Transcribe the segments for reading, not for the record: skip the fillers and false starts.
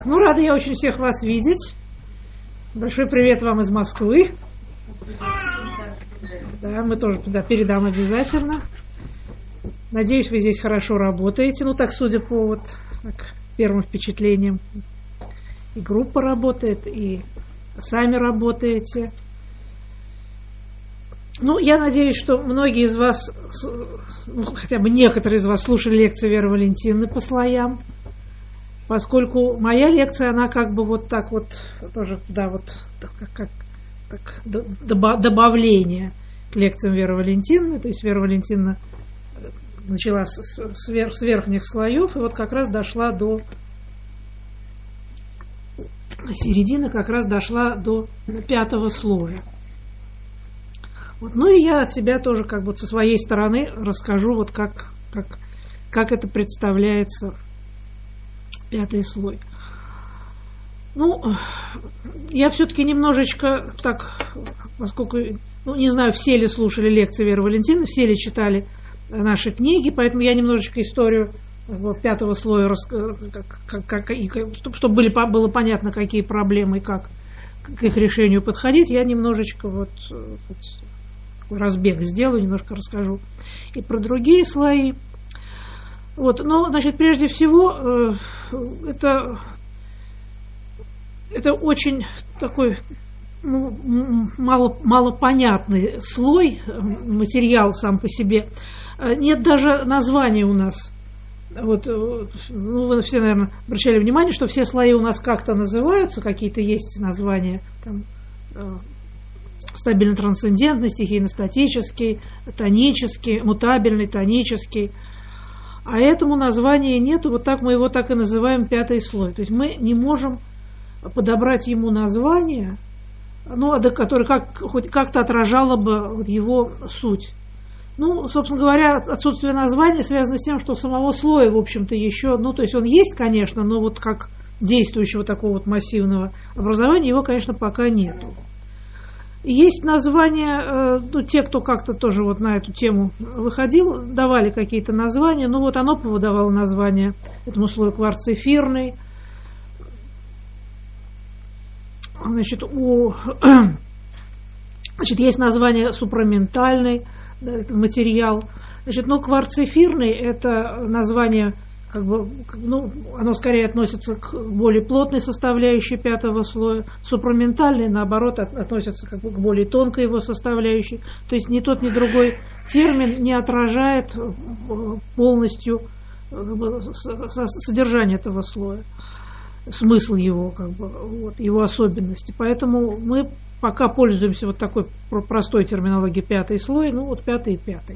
Ну, рада я очень всех вас видеть. Большой привет вам из Москвы. Да, мы тоже туда передам обязательно. Надеюсь, вы здесь хорошо работаете. Ну, так, судя по вот так, первым впечатлениям. И группа работает, и сами работаете. Ну, я надеюсь, что многие из вас, ну, хотя бы некоторые из вас слушали лекции Веры Валентиновны по слоям. Поскольку моя лекция, она как бы вот так вот, тоже, да, вот, как добавление к лекциям Веры Валентиновны. То есть Вера Валентиновна начала с верхних слоев, и вот как раз дошла до середины, как раз дошла до 5-го слоя. Вот. Ну и я от себя тоже как бы со своей стороны расскажу, вот как это представляется 5-й слой. Ну, я все-таки немножечко так, поскольку, ну, не знаю, все ли слушали лекции Веры Валентиновны, все ли читали наши книги, поэтому я немножечко историю 5-го слоя, чтобы было понятно, какие проблемы и как к их решению подходить, я немножечко вот разбег сделаю, немножко расскажу и про другие слои. Вот, но, значит, прежде всего, это очень такой малопонятный слой, материал сам по себе. Нет даже названия у нас. Вот, ну, вы все, наверное, обращали внимание, что все слои у нас как-то называются, какие-то есть названия, там, стабильно-трансцендентный, стихийно-статический, тонический, мутабельный, тонический. А этому названия нету, вот так мы его так и называем 5-й слой. То есть мы не можем подобрать ему название, ну, которое хоть как-то отражало бы его суть. Ну, собственно говоря, отсутствие названия связано с тем, что самого слоя, в общем-то, еще, ну, то есть он есть, конечно, но вот как действующего такого вот массивного образования его, конечно, пока нету. Есть названия, ну, те, кто как-то тоже вот на эту тему выходил, давали какие-то названия. Ну, вот Анопова давала название этому слою кварц эфирный. Значит, есть название супраментальный, да, это материал. Значит, ну, кварц эфирный – это название, как бы, ну, оно скорее относится к более плотной составляющей 5-го слоя. Супраментальный, наоборот, относится как бы к более тонкой его составляющей. То есть ни тот, ни другой термин не отражает полностью как бы содержание этого слоя, смысл его, как бы, вот, его особенности. Поэтому мы пока пользуемся вот такой простой терминологией 5-й слой, ну вот 5-й и 5-й.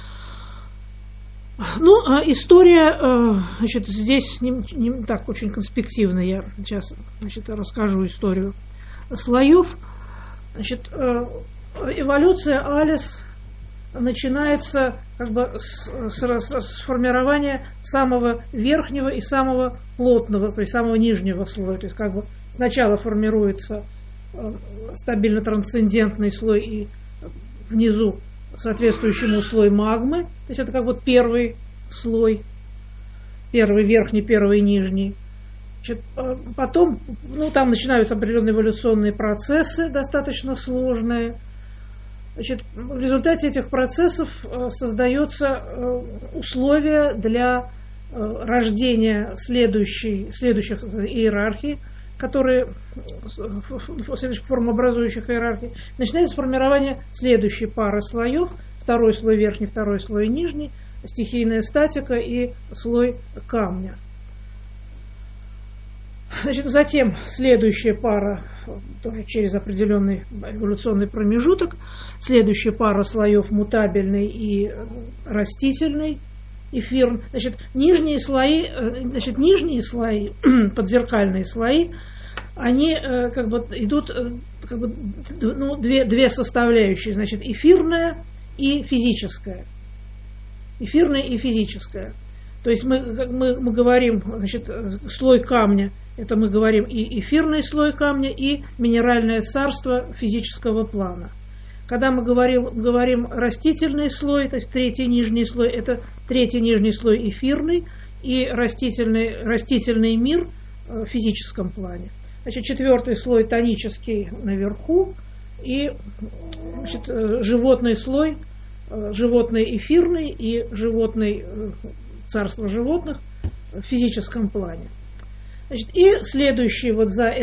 Ну, история, значит, здесь не так очень конспективно. Я сейчас, значит, расскажу историю слоев. Значит, эволюция Алис начинается как бы с формирования самого верхнего и самого плотного, то есть самого нижнего слоя. То есть как бы сначала формируется стабильно-трансцендентный слой и внизу соответствующему слой магмы, то есть это как вот первый слой, первый верхний, первый нижний. Значит, потом, ну, там начинаются определенные эволюционные процессы, достаточно сложные. Значит, в результате этих процессов создаются условия для рождения следующих иерархий, которые следующих формообразующих иерархий. Начинается формирование следующей пары слоев: второй слой верхний, второй слой нижний, стихийная статика и слой камня. Значит, затем следующая пара, тоже через определенный эволюционный промежуток, следующая пара слоев мутабельный и растительный, эфир. Значит, нижние слои, подзеркальные слои, они как бы идут как бы, ну, две составляющие, значит, эфирная и физическая. Эфирная и физическая. То есть мы говорим, значит, слой камня, это мы говорим и эфирный слой камня, и минеральное царство физического плана. Когда мы говорим растительный слой, то есть третий нижний слой, это третий нижний слой эфирный, и растительный мир физическом плане. Значит, 4-й слой тонический наверху, и, значит, животный слой, животный эфирный и животный царство животных в физическом плане. Значит, и следующий вот за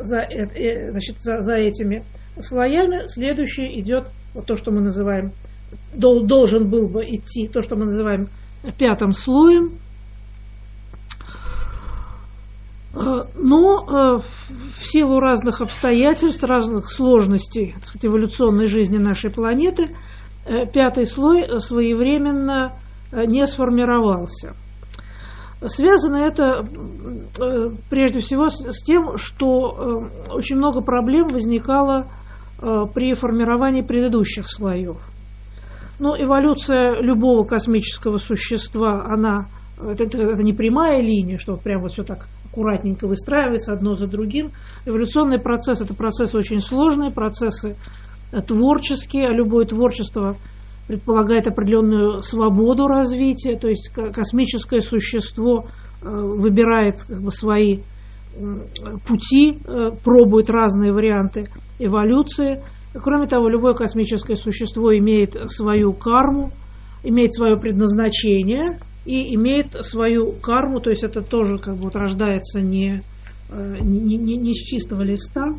этими слоями, следующий идет вот то, что мы называем, должен был бы идти, то, что мы называем 5-м слоем. Но в силу разных обстоятельств, разных сложностей, так сказать, эволюционной жизни нашей планеты, 5-й слой своевременно не сформировался. Связано это прежде всего с тем, что очень много проблем возникало при формировании предыдущих слоев. Но эволюция любого космического существа, это не прямая линия, что прямо вот все так аккуратненько выстраивается одно за другим. Эволюционный процесс – это процессы очень сложные, процессы творческие, а любое творчество предполагает определенную свободу развития, то есть космическое существо выбирает свои пути, пробует разные варианты эволюции. Кроме того, любое космическое существо имеет свою карму, имеет свое предназначение и имеет свою карму, то есть это тоже рождается не с чистого листа.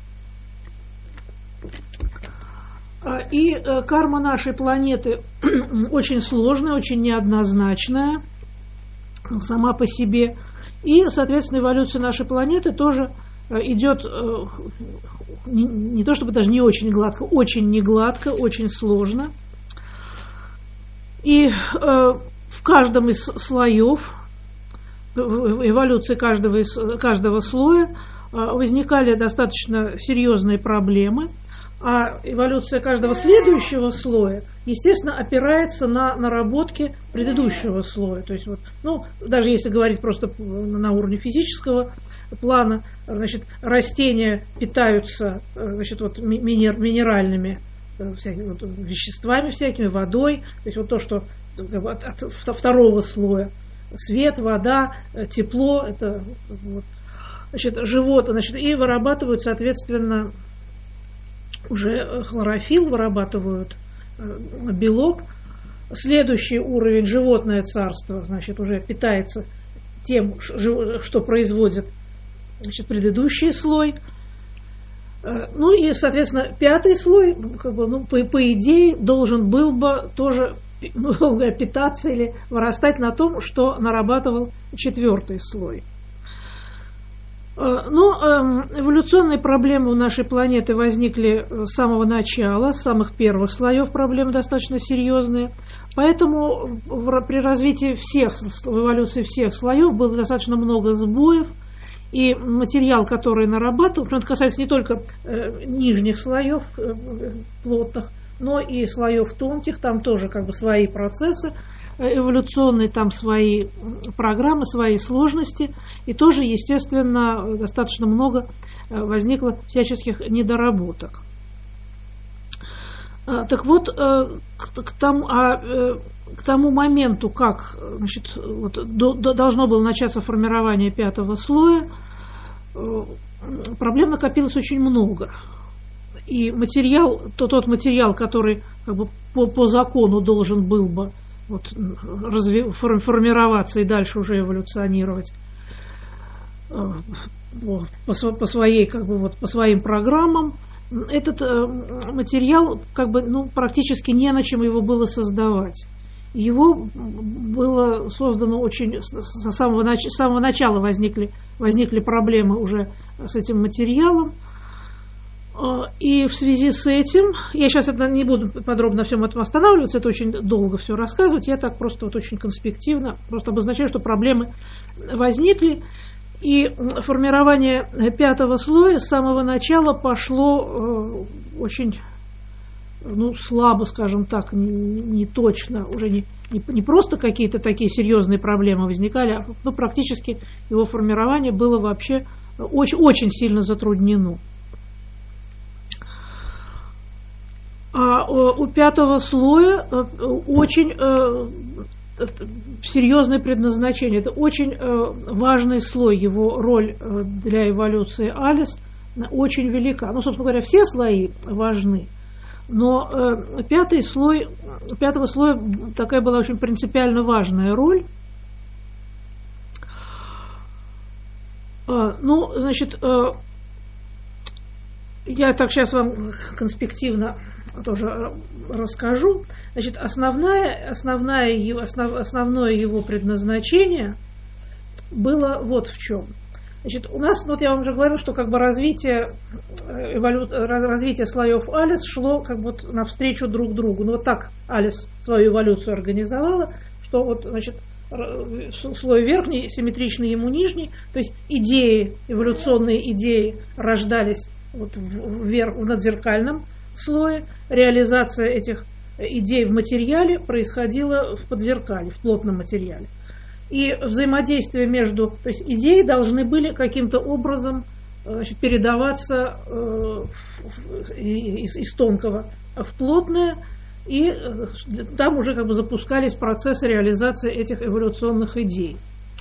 И карма нашей планеты очень сложная, очень неоднозначная сама по себе. И, соответственно, эволюция нашей планеты тоже идет не то чтобы даже не очень гладко, очень негладко, очень сложно. И в каждом из слоев, в эволюции каждого слоя возникали достаточно серьезные проблемы. А эволюция каждого следующего слоя, естественно, опирается на наработки предыдущего слоя. То есть, даже если говорить просто на уровне физического плана, значит, растения питаются, минеральными веществами всякими, водой. То есть то, что от второго слоя свет, вода, тепло, это животные, и вырабатывают, соответственно, уже хлорофилл, вырабатывают белок. Следующий уровень, животное царство, уже питается тем, что производит, предыдущий слой. И, соответственно, 5-й слой, по идее, должен был бы тоже питаться или вырастать на том, что нарабатывал 4-й слой. Но эволюционные проблемы у нашей планеты возникли с самого начала, с самых первых слоев проблемы достаточно серьезные. Поэтому при развитии в эволюции всех слоев было достаточно много сбоев. И материал, который нарабатывал, это касается не только нижних слоев плотных, но и слоев тонких, там тоже свои процессы эволюционные, там свои программы, свои сложности, и тоже, естественно, достаточно много возникло всяческих недоработок. Так вот, к тому моменту, как должно было начаться формирование 5-го слоя, проблем накопилось очень много. И тот материал, который по закону должен был бы формироваться и дальше уже эволюционировать по своим программам, этот материал практически не на чем его было создавать. Его было создано с самого начала возникли проблемы уже с этим материалом. И в связи с этим, я сейчас не буду подробно на всем этом останавливаться, это очень долго все рассказывать, я так просто очень конспективно просто обозначаю, что проблемы возникли, и формирование 5-го слоя с самого начала пошло очень слабо, скажем так, не точно, уже не просто какие-то такие серьезные проблемы возникали, а практически его формирование было вообще очень, очень сильно затруднено. А у 5-го слоя очень серьезное предназначение. Это очень важный слой, его роль для эволюции Алис очень велика. Ну, собственно говоря, все слои важны, но пятого слоя такая была очень принципиально важная роль. Ну, значит, я так сейчас вам конспективно тоже расскажу. Значит, основное его предназначение было вот в чем. Значит, у нас, вот я вам уже говорил, что как бы развитие слоев Алис шло как бы вот навстречу друг другу. Ну вот так Алис свою эволюцию организовала, что вот, значит, слой верхний симметричный ему нижний, то есть идеи, эволюционные идеи рождались вот в надзеркальном слое, реализация этих идей в материале происходила в подзеркале, в плотном материале. И взаимодействие между, то есть идеи должны были каким-то образом, значит, передаваться из тонкого в плотное, и там уже как бы запускались процессы реализации этих эволюционных идей.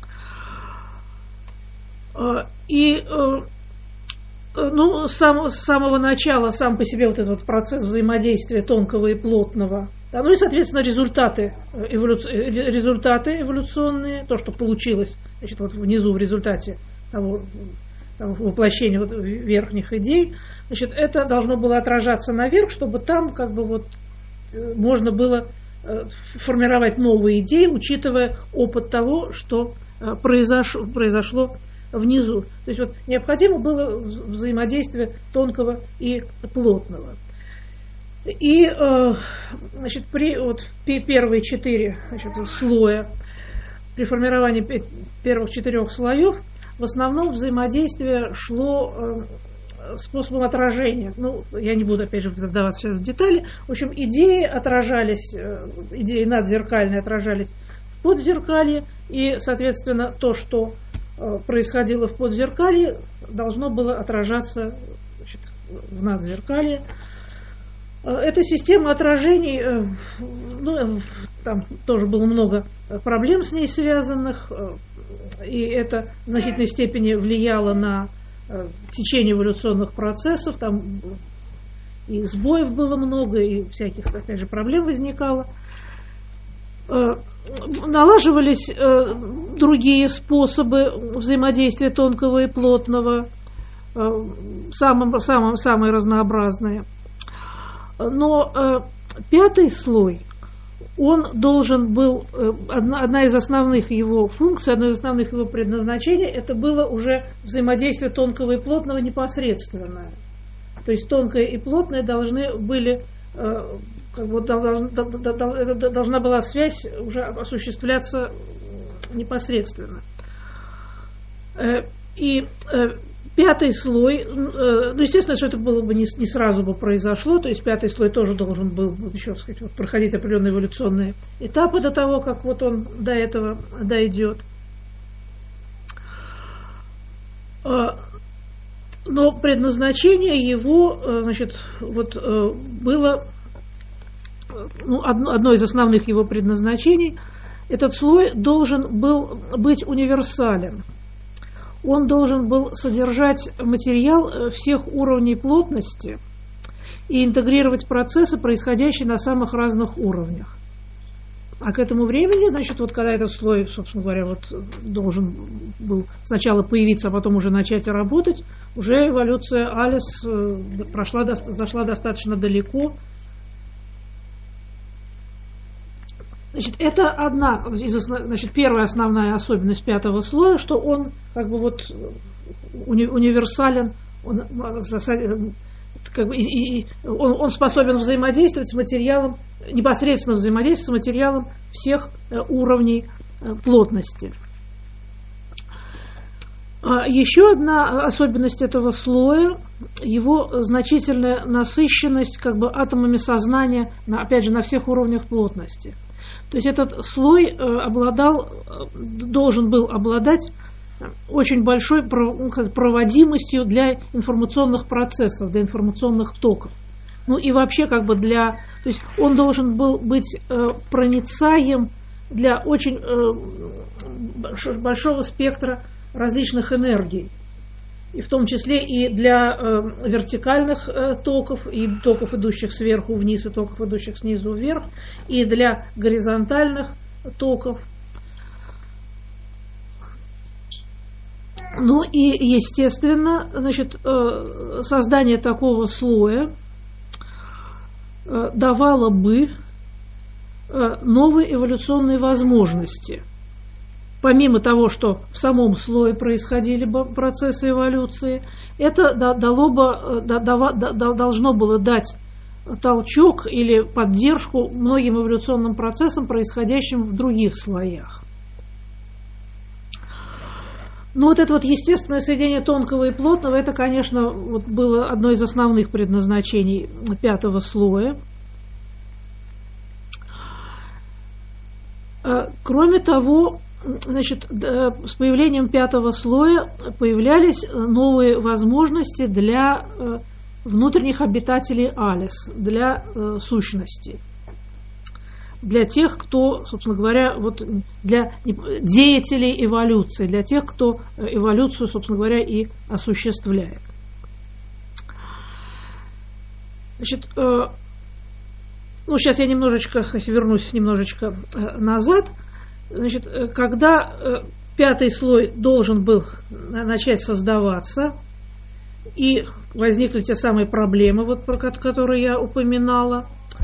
И ну, с самого начала сам по себе вот этот процесс взаимодействия тонкого и плотного, да, ну и, соответственно, результаты эволюционные, то, что получилось, значит, вот внизу в результате того воплощения вот верхних идей, значит, это должно было отражаться наверх, чтобы там как бы вот можно было формировать новые идеи, учитывая опыт того, что произошло внизу. То есть вот необходимо было взаимодействие тонкого и плотного. И значит, первые 4 слоя, при формировании первых 4 слоев, в основном взаимодействие шло способом отражения. Ну, я не буду, опять же, вдаваться сейчас в детали. В общем, идеи надзеркальные отражались в подзеркалье, и, соответственно, то, что происходило в подзеркалье, должно было отражаться, значит, в надзеркалье. Эта система отражений, ну, там тоже было много проблем с ней связанных, и это в значительной степени влияло на течение эволюционных процессов, там и сбоев было много, и всяких, опять же, проблем возникало. Налаживались другие способы взаимодействия тонкого и плотного, самые разнообразные. Но 5 слой, он должен был, одна из основных его функций, одно из основных его предназначений, это было уже взаимодействие тонкого и плотного непосредственное. То есть тонкое и плотное должны были, как бы, должна была связь уже осуществляться непосредственно. И 5 слой, ну, естественно, что это было бы не сразу бы произошло, то есть 5 слой тоже должен был еще, так сказать, вот, проходить определенные эволюционные этапы до того, как вот он до этого дойдет. Но предназначение его, значит, вот, было, ну, одно из основных его предназначений. Этот слой должен был быть универсален. Он должен был содержать материал всех уровней плотности и интегрировать процессы, происходящие на самых разных уровнях. А к этому времени, значит, вот когда этот слой, собственно говоря, вот должен был сначала появиться, а потом уже начать работать, уже эволюция Алис зашла достаточно далеко. Значит, это первая основная особенность 5 слоя, что он как бы вот универсален, он способен взаимодействовать с материалом, непосредственно взаимодействовать с материалом всех уровней плотности. Еще одна особенность этого слоя – его значительная насыщенность как бы атомами сознания, опять же, на всех уровнях плотности. То есть этот слой должен был обладать очень большой проводимостью для информационных процессов, для информационных токов. Ну и вообще как бы то есть он должен был быть проницаем для очень большого спектра различных энергий, и в том числе и для вертикальных токов, и токов, идущих сверху вниз, и токов, идущих снизу вверх, и для горизонтальных токов. Ну и, естественно, значит, создание такого слоя давало бы новые эволюционные возможности. Помимо того, что в самом слое происходили бы процессы эволюции, это должно было дать толчок или поддержку многим эволюционным процессам, происходящим в других слоях. Но вот это вот естественное соединение тонкого и плотного, это, конечно, вот было одно из основных предназначений пятого слоя. Кроме того, значит, с появлением пятого слоя появлялись новые возможности для внутренних обитателей Алис, для сущностей, для тех, кто, собственно говоря, вот для деятелей эволюции, для тех, кто эволюцию, собственно говоря, и осуществляет. Значит, ну, сейчас я немножечко вернусь назад. Значит, когда пятый слой должен был начать создаваться, и возникли те самые проблемы, вот, про которые я упоминала,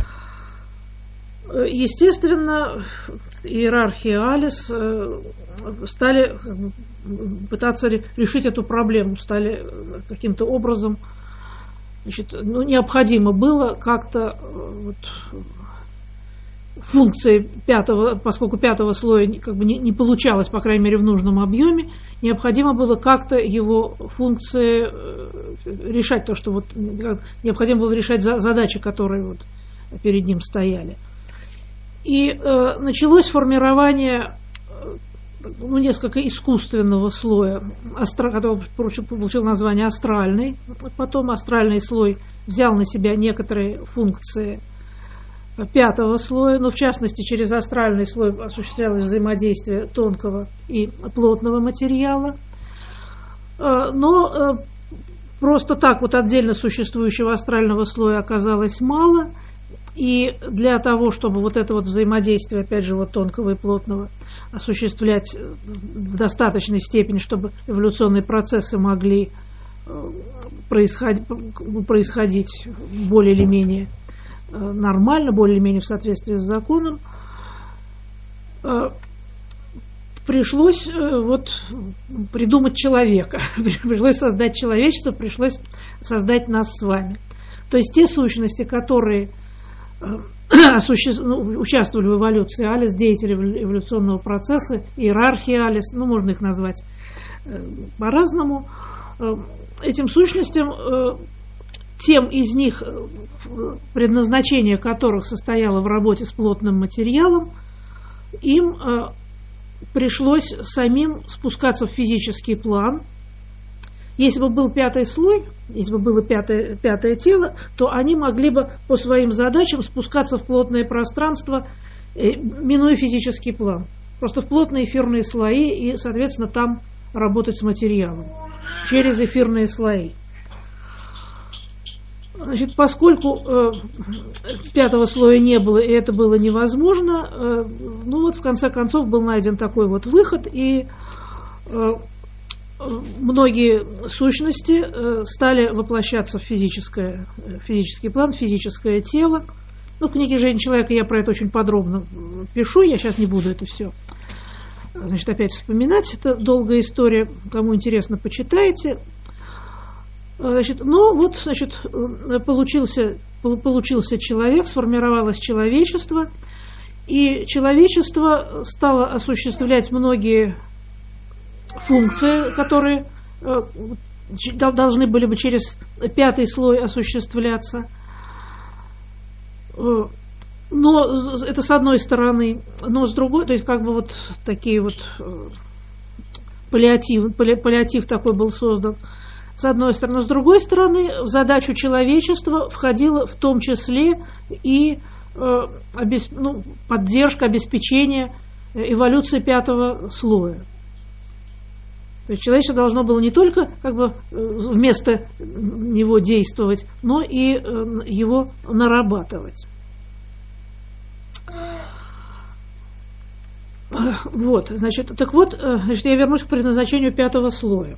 естественно, иерархия Алис стали пытаться решить эту проблему, стали каким-то образом, значит, ну, необходимо было как-то вот, функции пятого, поскольку пятого слоя как бы не получалось, по крайней мере, в нужном объеме, необходимо было как-то его функции решать, то, что вот необходимо было решать задачи, которые вот перед ним стояли. И началось формирование несколько искусственного слоя, который получил название астральный. Потом астральный слой взял на себя некоторые функции пятого слоя, но в частности через астральный слой осуществлялось взаимодействие тонкого и плотного материала. Но просто так вот отдельно существующего астрального слоя оказалось мало, и для того, чтобы вот это вот взаимодействие, опять же, вот тонкого и плотного осуществлять в достаточной степени, чтобы эволюционные процессы могли происходить более или менее нормально, более или менее в соответствии с законом, пришлось вот придумать человека, пришлось создать человечество, пришлось создать нас с вами. То есть те сущности, которые участвовали в эволюции Алис, деятели эволюционного процесса, иерархии Алис, ну, можно их назвать по-разному, этим сущностям, тем из них, предназначение которых состояло в работе с плотным материалом, им пришлось самим спускаться в физический план. Если бы был пятый слой, если бы было пятое тело, то они могли бы по своим задачам спускаться в плотное пространство, минуя физический план. Просто в плотные эфирные слои и, соответственно, там работать с материалом через эфирные слои. Значит, поскольку пятого слоя не было и это было невозможно, ну вот в конце концов был найден такой вот выход, и многие сущности стали воплощаться в физический план, в физическое тело. Ну, в книге «Жизнь человека» я про это очень подробно пишу, я сейчас не буду это все, значит, опять вспоминать, это долгая история, кому интересно, почитайте. Значит, ну вот, значит, получился человек, сформировалось человечество, и человечество стало осуществлять многие функции, которые должны были бы через пятый слой осуществляться. Но это с одной стороны, но с другой, то есть как бы вот такие вот паллиатив такой был создан. С одной стороны, с другой стороны, в задачу человечества входило в том числе и поддержка, обеспечение эволюции пятого слоя. То есть человечество должно было не только вместо него действовать, но и его нарабатывать. Вот, значит, я вернусь к предназначению пятого слоя.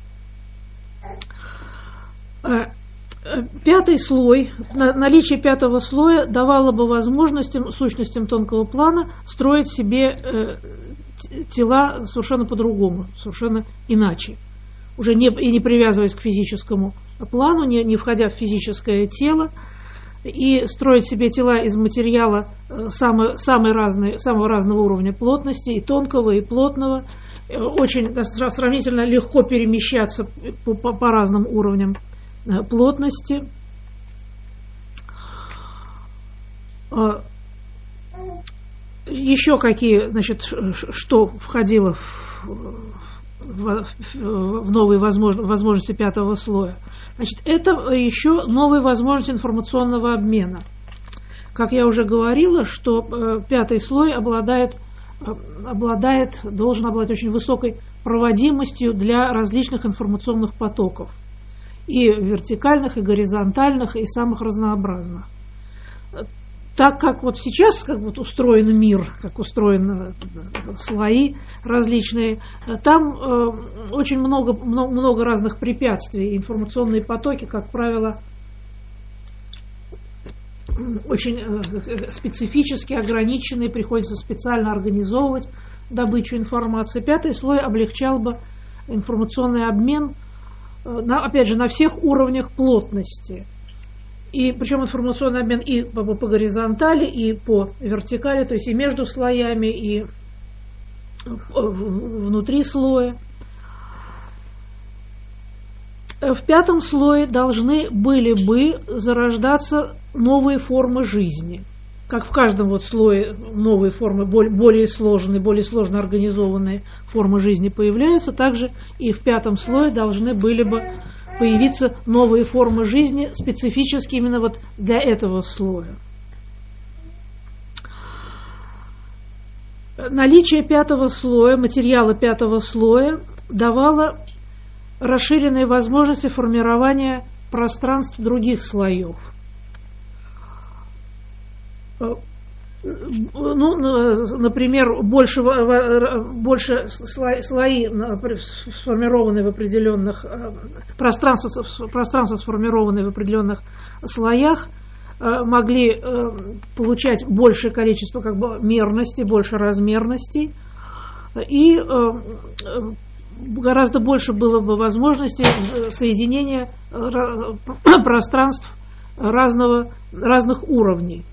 Пятый слой, наличие пятого слоя давало бы возможность сущностям тонкого плана строить себе тела совершенно по-другому, совершенно иначе. Уже не привязываясь к физическому плану, не входя в физическое тело, и строить себе тела из материала самого разного уровня плотности, и тонкого, и плотного, очень сравнительно легко перемещаться по разным уровням плотности. Еще какие, значит, что входило в новые возможности пятого слоя? Значит, это еще новые возможности информационного обмена. Как я уже говорила, что пятый слой должен обладать очень высокой проводимостью для различных информационных потоков. И вертикальных, и горизонтальных, и самых разнообразных. Так как вот сейчас устроен мир, как устроены слои различные, там очень много разных препятствий. Информационные потоки, как правило, очень специфически ограниченные, приходится специально организовывать добычу информации. Пятый слой облегчал бы информационный обмен, опять же, на всех уровнях плотности. И причем информационный обмен и по горизонтали, и по вертикали, то есть и между слоями, и внутри слоя. В пятом слое должны были бы зарождаться новые формы жизни. Как в каждом слое новые формы, более сложно организованные формы жизни появляются, также и в пятом слое должны были бы появиться новые формы жизни, специфически именно для этого слоя. Наличие пятого слоя, материала пятого слоя давало расширенные возможности формирования пространств других слоев. Например, больше слои, сформированные в определенных пространства, сформированные в определенных слоях, могли получать большее количество мерности, больше размерностей, и гораздо больше было бы возможностей соединения пространств разных уровней.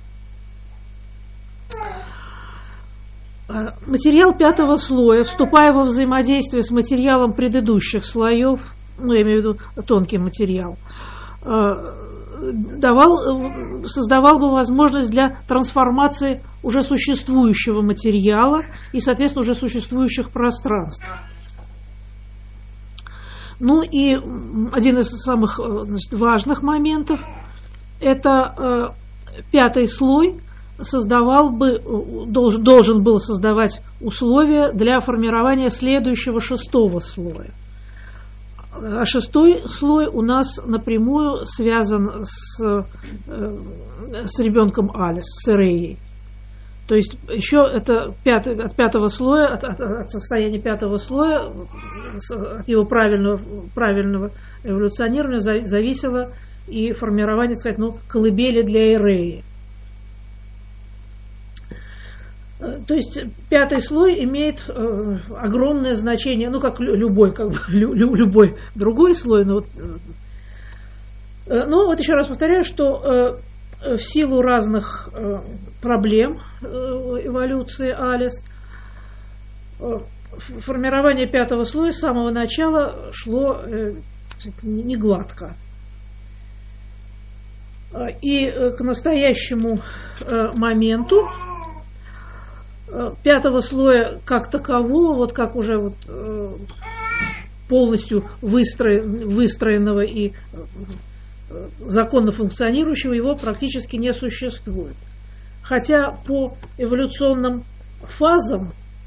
Материал пятого слоя, вступая во взаимодействие с материалом предыдущих слоев, я имею в виду тонкий материал, создавал бы возможность для трансформации уже существующего материала и, соответственно, уже существующих пространств. И один из самых важных моментов – это пятый слой должен был создавать условия для формирования следующего шестого слоя. А шестой слой у нас напрямую связан с ребенком Алис, с Эреей. То есть еще это от пятого слоя, от состояния пятого слоя, от его правильного эволюционирования зависело и формирование, так сказать, колыбели для Эреи. То есть пятый слой имеет огромное значение, как любой другой слой. Но еще раз повторяю, что в силу разных проблем эволюции Алис формирование пятого слоя с самого начала шло не гладко. И к настоящему моменту пятого слоя как такового, как уже полностью выстроенного и законно функционирующего, его практически не существует. Хотя по эволюционным фазам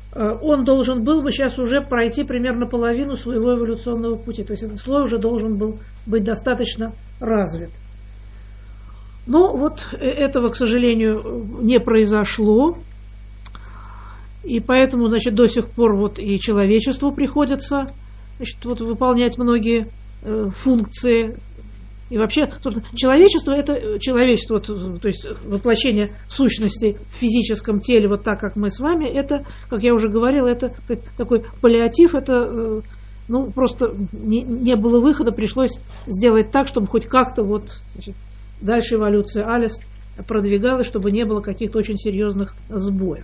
он должен был бы сейчас уже пройти примерно половину своего эволюционного пути. То есть этот слой уже должен был быть достаточно развит. Но вот этого, к сожалению, не произошло. И поэтому, значит, до сих пор вот и человечеству приходится, значит, вот выполнять многие функции. И вообще, человечество – это человечество, то есть воплощение сущности в физическом теле, вот так, как мы с вами, это, как я уже говорила, это такой паллиатив, это, ну, просто не было выхода, пришлось сделать так, чтобы хоть как-то вот, значит, дальше эволюция Алис продвигалась, чтобы не было каких-то очень серьезных сбоев.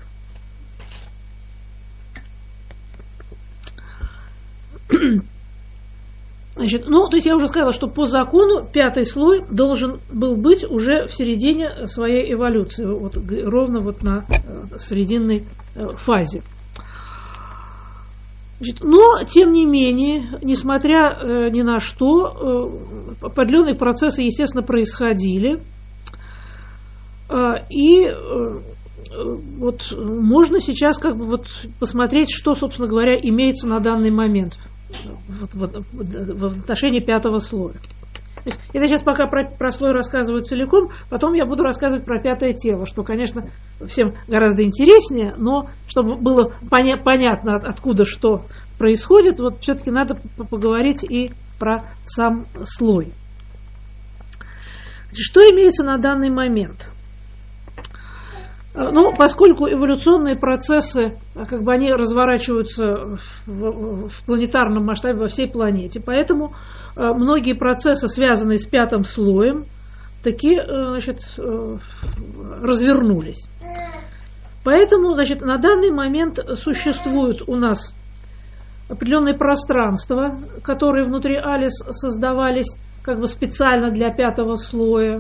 Значит, ну, то есть я уже сказала, что по закону пятый слой должен был быть уже в середине своей эволюции, вот, ровно вот на срединной фазе. Значит, но, тем не менее, несмотря ни на что, определенные процессы, естественно, происходили. И вот можно сейчас как бы вот посмотреть, что, собственно говоря, имеется на данный момент в отношении пятого слоя. То есть, это сейчас пока про слой рассказываю целиком, потом я буду рассказывать про пятое тело, что, конечно, всем гораздо интереснее, но чтобы было понятно, откуда что происходит, вот все-таки надо поговорить и про сам слой. Что имеется на данный момент? Ну, поскольку эволюционные процессы, как бы они разворачиваются в планетарном масштабе во всей планете, поэтому многие процессы, связанные с пятым слоем, таки, значит, развернулись. Поэтому, значит, на данный момент существуют у нас определенные пространства, которые внутри Алис создавались как бы специально для пятого слоя.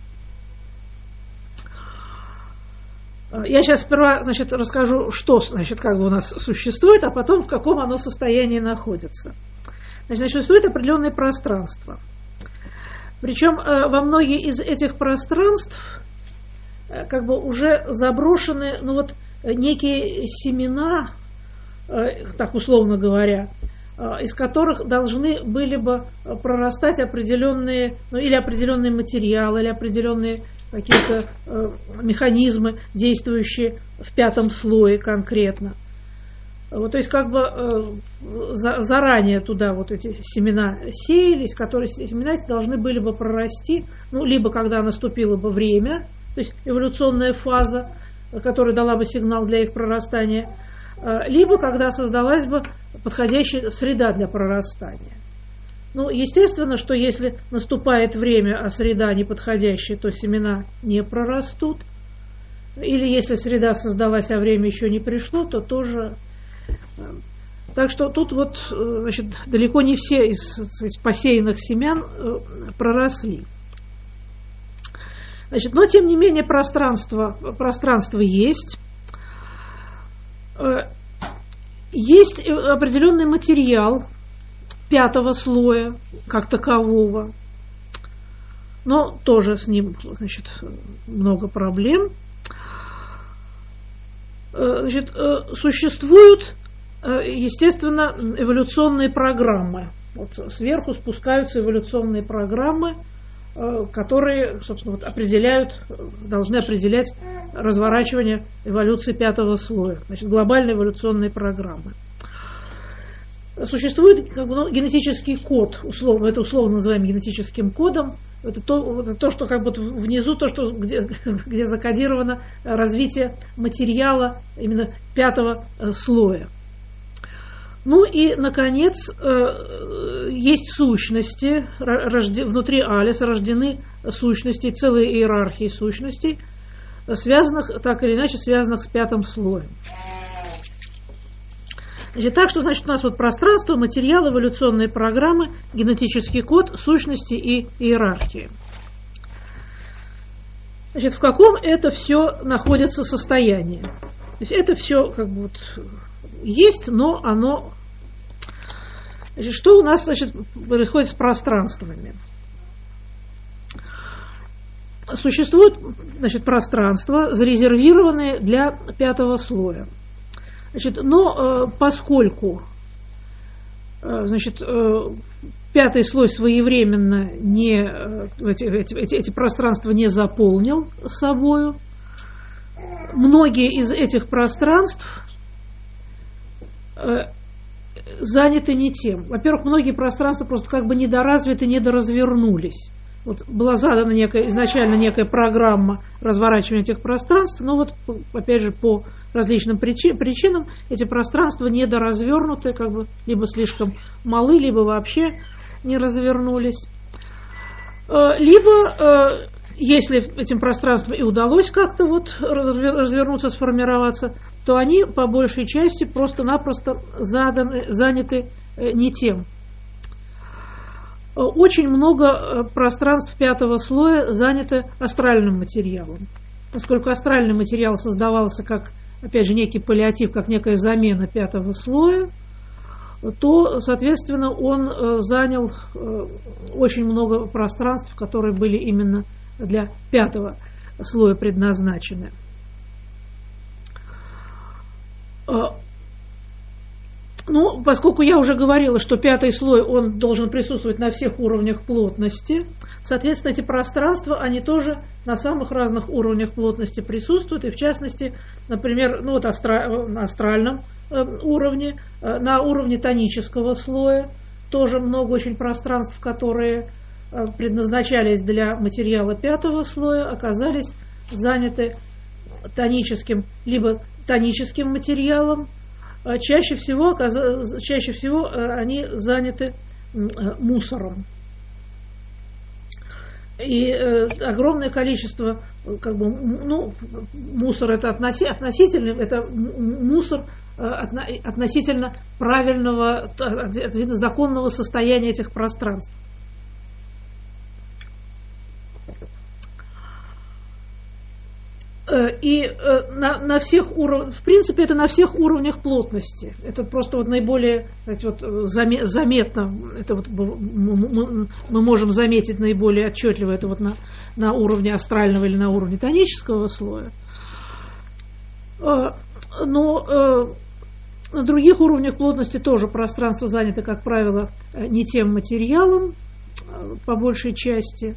Я сейчас сперва, значит, расскажу, что, значит, как бы у нас существует, а потом в каком оно состоянии находится. Значит, существует определенное пространство. Причем во многие из этих пространств как бы уже заброшены, ну вот, некие семена, так условно говоря, из которых должны были бы прорастать определенные, ну, или определенные материалы, или определенные какие-то механизмы, действующие в пятом слое конкретно. Вот, то есть как бы заранее туда вот эти семена сеялись, которые семена эти должны были бы прорасти, ну, либо когда наступило бы время, то есть эволюционная фаза, которая дала бы сигнал для их прорастания, либо когда создалась бы подходящая среда для прорастания. Ну, естественно, что если наступает время, а среда неподходящая, то семена не прорастут. Или если среда создалась, а время еще не пришло, то тоже. Так что тут вот, значит, далеко не все из посеянных семян проросли. Значит, но тем не менее пространство есть. Есть определенный материал пятого слоя как такового, но тоже с ним, значит, много проблем. Значит, существуют, естественно, эволюционные программы. Вот сверху спускаются эволюционные программы, которые, собственно, вот должны определять разворачивание эволюции пятого слоя. Значит, глобальные эволюционные программы. Существует как бы, ну, генетический код, условно, это условно называем генетическим кодом. Это то, что как бы внизу, где закодировано развитие материала именно пятого слоя. Ну и, наконец, есть сущности, внутри Алис рождены сущности, целые иерархии сущностей, связанных, так или иначе, связанных с пятым слоем. Значит, так что, значит, у нас вот пространство, материал, эволюционные программы, генетический код, сущности и иерархии. Значит, в каком это все находится состоянии? То есть это все как бы вот есть, но оно... Значит, что у нас, значит, происходит с пространствами? Существуют, значит, пространства, зарезервированные для пятого слоя. Значит, но поскольку значит, пятый слой своевременно эти пространства не заполнил собою, многие из этих пространств заняты не тем. Во-первых, многие пространства просто как бы недоразвиты, недоразвернулись. Вот была задана изначально некая программа разворачивания этих пространств, но вот, опять же, по различным причинам эти пространства недоразвернуты, как бы либо слишком малы, либо вообще не развернулись. Либо, если этим пространствам и удалось как-то вот развернуться, сформироваться, то они по большей части просто-напросто заняты не тем. Очень много пространств пятого слоя занято астральным материалом. Поскольку астральный материал создавался как, опять же, некий паллиатив, как некая замена пятого слоя, то, соответственно, он занял очень много пространств, которые были именно для пятого слоя предназначены. Ну, поскольку я уже говорила, что пятый слой, он должен присутствовать на всех уровнях плотности, соответственно, эти пространства, они тоже на самых разных уровнях плотности присутствуют, и в частности, например, ну, вот на астральном уровне, на уровне тонического слоя тоже много очень пространств, которые предназначались для материала пятого слоя, оказались заняты тоническим, либо тоническим материалом. Чаще всего они заняты мусором. И огромное количество, как бы, ну, мусор это относительно, это мусор относительно правильного, относительно законного состояния этих пространств. И на всех уровнях, в принципе, это на всех уровнях плотности. Это просто вот наиболее, вот, заметно, это вот мы можем заметить наиболее отчетливо это вот на уровне астрального или на уровне тонического слоя. Но на других уровнях плотности тоже пространство занято, как правило, не тем материалом, по большей части.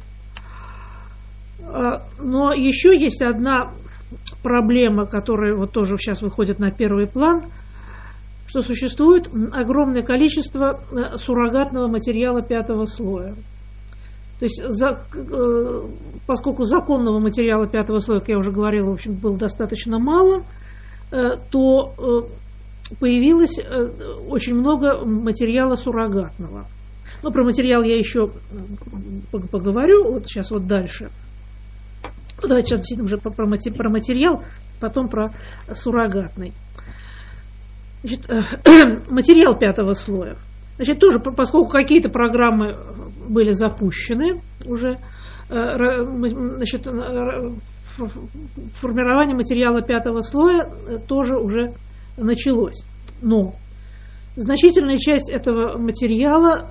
Но еще есть одна проблема, которая вот тоже сейчас выходит на первый план, что существует огромное количество суррогатного материала пятого слоя. То есть, поскольку законного материала пятого слоя, как я уже говорила, в общем, было достаточно мало, то появилось очень много материала суррогатного. Но про материал я еще поговорю, вот сейчас вот дальше. Давайте сейчас действительно уже про материал, потом про суррогатный. Значит, материал пятого слоя. Значит, тоже, поскольку какие-то программы были запущены уже, значит, формирование материала пятого слоя тоже уже началось. Но значительная часть этого материала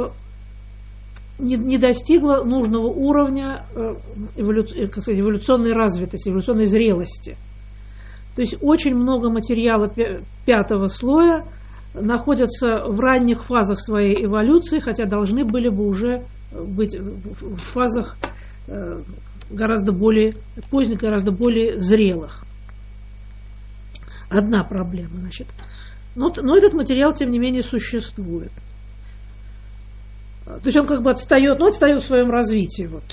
не достигла нужного уровня эволюционной развитости, эволюционной зрелости. То есть очень много материала пятого слоя находятся в ранних фазах своей эволюции, хотя должны были бы уже быть в фазах гораздо более поздних, гораздо более зрелых. Одна проблема, значит. Но этот материал, тем не менее, существует. То есть он как бы отстает, но отстает в своем развитии. Вот.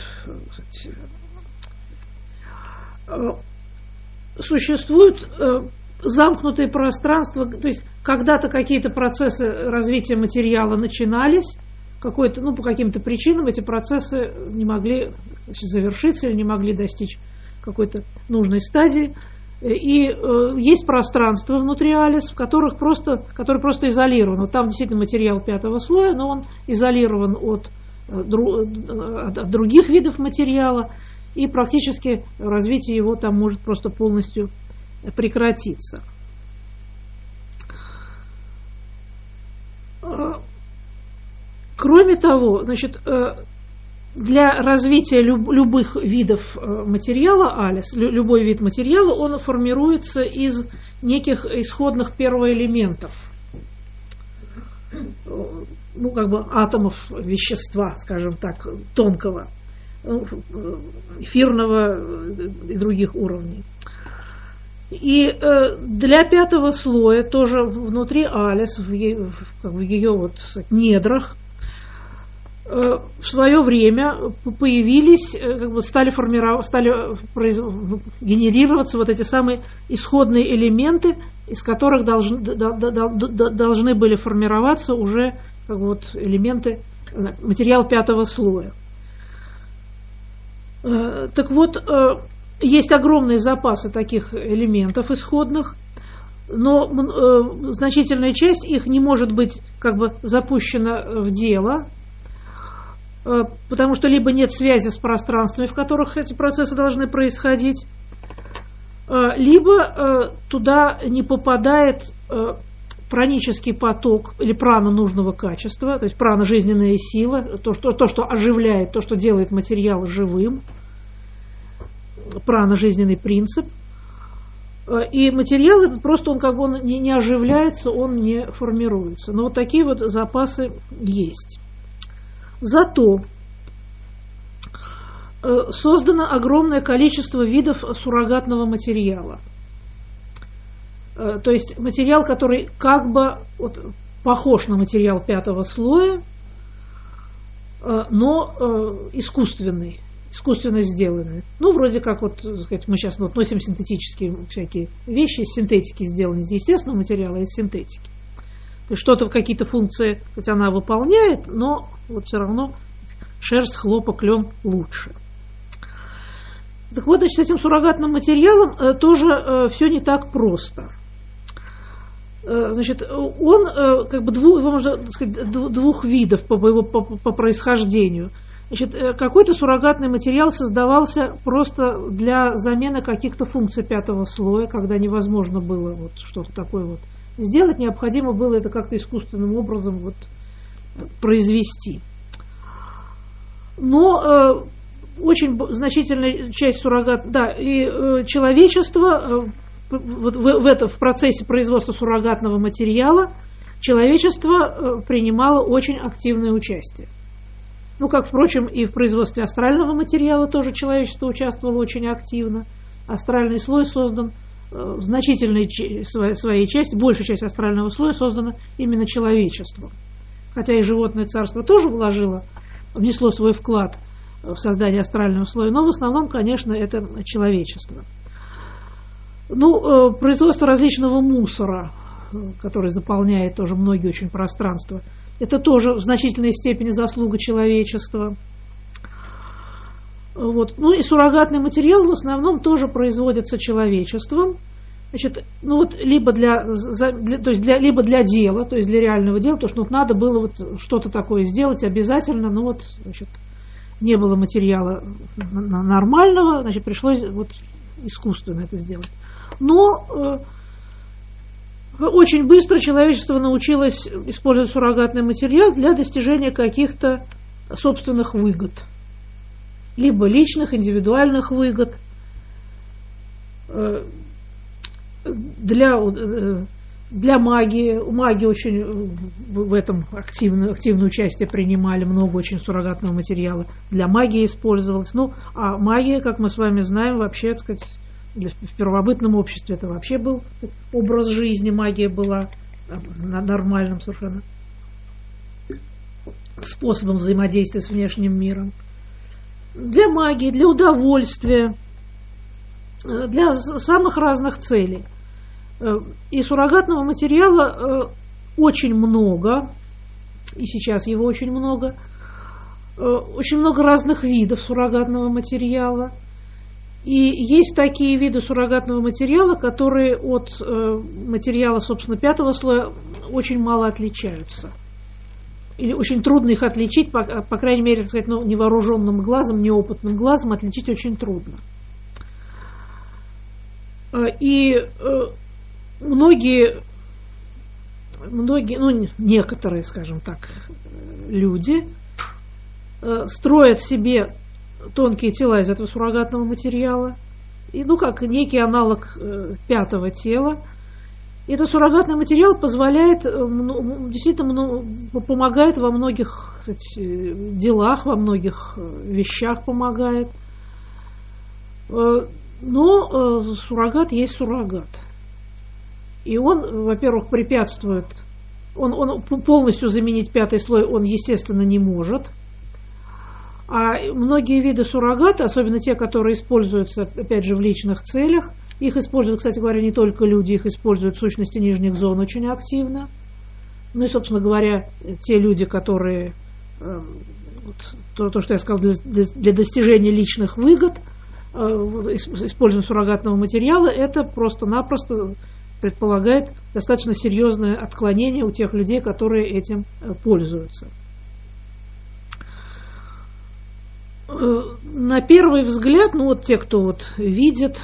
Существуют замкнутые пространства, то есть когда-то какие-то процессы развития материала начинались, по каким-то причинам эти процессы не могли завершиться или не могли достичь какой-то нужной стадии. И есть пространства внутри Алис, которые просто изолированы. Вот там действительно материал пятого слоя, но он изолирован от других видов материала, и практически развитие его там может просто полностью прекратиться. Кроме того, значит, для развития любых видов материала, алис, любой вид материала, он формируется из неких исходных первоэлементов, ну, как бы атомов вещества, скажем так, тонкого, эфирного и других уровней. И для 5-го слоя, тоже внутри алис, в ее вот недрах, в свое время появились, как бы стали генерироваться вот эти самые исходные элементы, из которых должны были формироваться уже как бы вот элементы, материал 5-го слоя. Так вот, есть огромные запасы таких элементов исходных, но значительная часть их не может быть как бы запущена в дело, потому что либо нет связи с пространствами, в которых эти процессы должны происходить, либо туда не попадает пранический поток или прана нужного качества, то есть прана жизненная сила, то, что оживляет, то, что делает материал живым, прана жизненный принцип. И материал этот просто он как бы он не оживляется, он не формируется. Но вот такие вот запасы есть. Зато создано огромное количество видов суррогатного материала. То есть материал, который как бы вот похож на материал 5-го слоя, но искусственный, искусственно сделанный. Ну, вроде как вот, так сказать, мы сейчас вот носим синтетические всякие вещи, из синтетики сделаны, из естественного материала, из синтетики. То есть что-то, какие-то функции, хоть она выполняет, но вот все равно шерсть, хлопок, лен лучше. Так вот, значит, с этим суррогатным материалом тоже все не так просто. Значит, он как бы можно сказать, двух видов по происхождению. Значит, какой-то суррогатный материал создавался просто для замены каких-то функций 5-го слоя, когда невозможно было вот что-то такое вот сделать, необходимо было это как-то искусственным образом вот произвести. Но очень значительная часть суррогат, да, и человечество вот в процессе производства суррогатного материала человечество принимало очень активное участие. Ну, как, впрочем, и в производстве астрального материала тоже человечество участвовало очень активно. Астральный слой создан в значительной своей части, большая часть астрального слоя создана именно человечеством. Хотя и животное царство тоже внесло свой вклад в создание астрального слоя, но в основном, конечно, это человечество. Ну, производство различного мусора, который заполняет тоже многие очень пространства, это тоже в значительной степени заслуга человечества. Вот. Ну и суррогатный материал в основном тоже производится человечеством. Значит, ну вот либо либо для дела, то есть для реального дела, потому что вот надо было вот что-то такое сделать обязательно, но вот, значит, не было материала нормального, значит, пришлось вот искусственно это сделать. Но очень быстро человечество научилось использовать суррогатный материал для достижения каких-то собственных выгод. Либо личных, индивидуальных выгод. Для магии. Маги очень в этом активное участие принимали, много очень суррогатного материала. Для магии использовалось. Ну, а магия, как мы с вами знаем, вообще, так сказать, в первобытном обществе это вообще был образ жизни, магия была нормальным совершенно способом взаимодействия с внешним миром. Для магии, для удовольствия, для самых разных целей. И суррогатного материала очень много, и сейчас его очень много разных видов суррогатного материала. И есть такие виды суррогатного материала, которые от материала, собственно, 5-го слоя очень мало отличаются. Или очень трудно их отличить, по крайней мере, так сказать, ну, невооруженным глазом, неопытным глазом отличить очень трудно. И многие, ну, некоторые, скажем так, люди строят себе тонкие тела из этого суррогатного материала, и, как некий аналог пятого тела. И этот суррогатный материал позволяет, действительно помогает во многих, кстати, делах, во многих вещах помогает. Но суррогат есть суррогат. И он, во-первых, препятствует, он полностью заменить пятый слой он, естественно, не может. А многие виды суррогата, особенно те, которые используются, опять же, в личных целях, их используют, кстати говоря, не только люди, их используют в сущности нижних зон очень активно. Ну и, собственно говоря, те люди, которые, то, что я сказал, для достижения личных выгод, использование суррогатного материала, это просто-напросто предполагает достаточно серьезное отклонение у тех людей, которые этим пользуются. На первый взгляд, те, кто видит,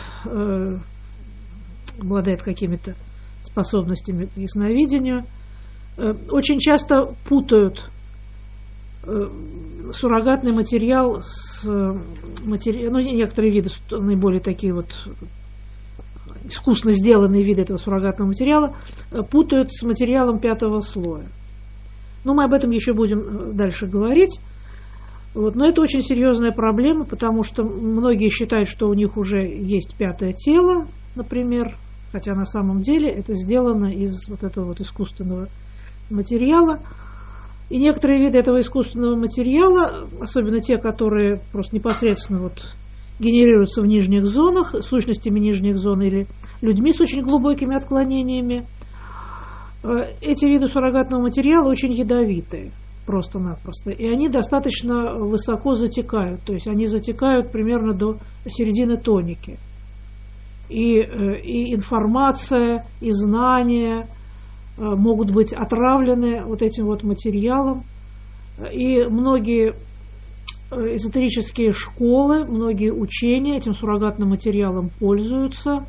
обладает какими-то способностями к ясновидению, очень часто путают суррогатный материал с некоторые виды, наиболее такие искусно сделанные виды этого суррогатного материала, путают с материалом пятого слоя. Мы об этом еще будем дальше говорить. Но это очень серьезная проблема, потому что многие считают, что у них уже есть пятое тело, например, хотя на самом деле это сделано из этого искусственного материала. И некоторые виды этого искусственного материала, особенно те, которые просто непосредственно генерируются в нижних зонах, сущностями нижних зон или людьми с очень глубокими отклонениями, эти виды суррогатного материала очень ядовитые. Просто-напросто. И они достаточно высоко затекают. То есть они затекают примерно до середины тоники. И информация, и знания могут быть отравлены этим материалом. И многие эзотерические школы, многие учения этим суррогатным материалом пользуются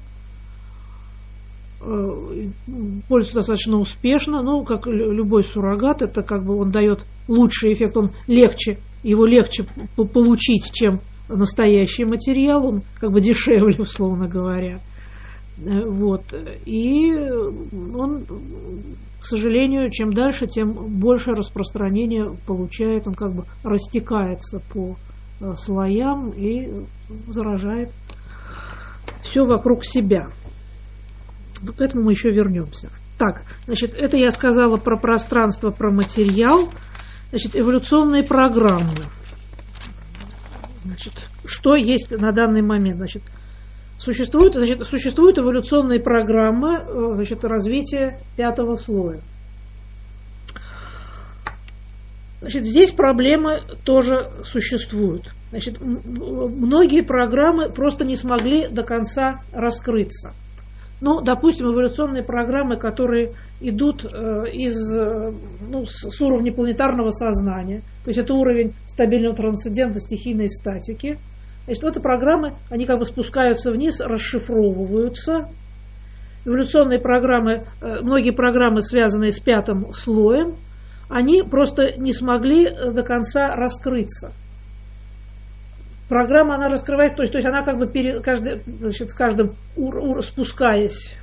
достаточно успешно, как любой суррогат, это он дает лучший эффект, его легче получить, чем настоящий материал, он дешевле, условно говоря. И он, к сожалению, чем дальше, тем больше распространение получает, он растекается по слоям и заражает все вокруг себя. К этому мы еще вернемся. Это я сказала про пространство, про материал. Эволюционные программы. Что есть на данный момент? Существуют эволюционные программы развития пятого слоя. Здесь проблемы тоже существуют. Многие программы просто не смогли до конца раскрыться. Допустим, эволюционные программы, которые идут с уровня планетарного сознания, то есть это уровень стабильного трансцендента, стихийной статики. Это программы, они спускаются вниз, расшифровываются. Эволюционные программы, многие программы, связанные с пятым слоем, они просто не смогли до конца раскрыться. Программа, она раскрывается, то есть она с каждым спускаясь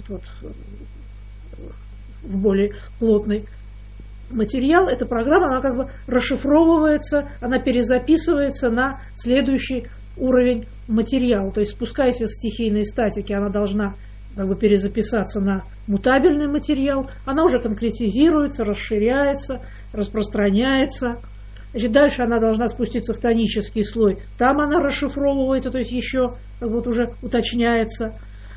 в более плотный материал, эта программа, она расшифровывается, она перезаписывается на следующий уровень материала. То есть спускаясь из стихийной статики, она должна перезаписаться на мутабельный материал, она уже конкретизируется, расширяется, распространяется. Дальше она должна спуститься в тонический слой. Там она расшифровывается, то есть еще уже уточняется.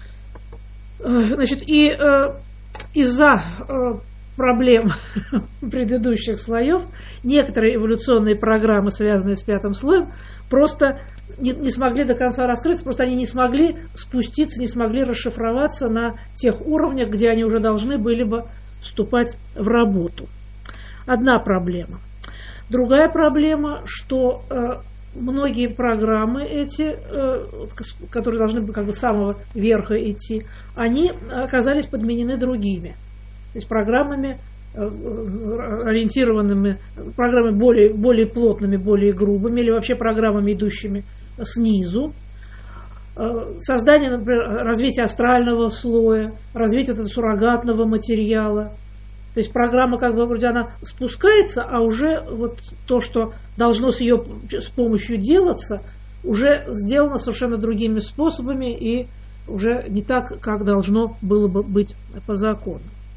Из-за проблем предыдущих слоев некоторые эволюционные программы, связанные с пятым слоем, просто не смогли до конца раскрыться, просто они не смогли спуститься, не смогли расшифроваться на тех уровнях, где они уже должны были бы вступать в работу. Одна проблема. Другая проблема, что многие программы эти, которые должны быть с самого верха идти, они оказались подменены другими. То есть программами ориентированными, программами более плотными, более грубыми, или вообще программами, идущими снизу. Создание, например, развитие астрального слоя, развитие этого суррогатного материала. То есть программа, как бы, вроде она спускается, а уже вот то, что должно с ее с помощью делаться, уже сделано совершенно другими способами и уже не так, как должно было бы быть по закону.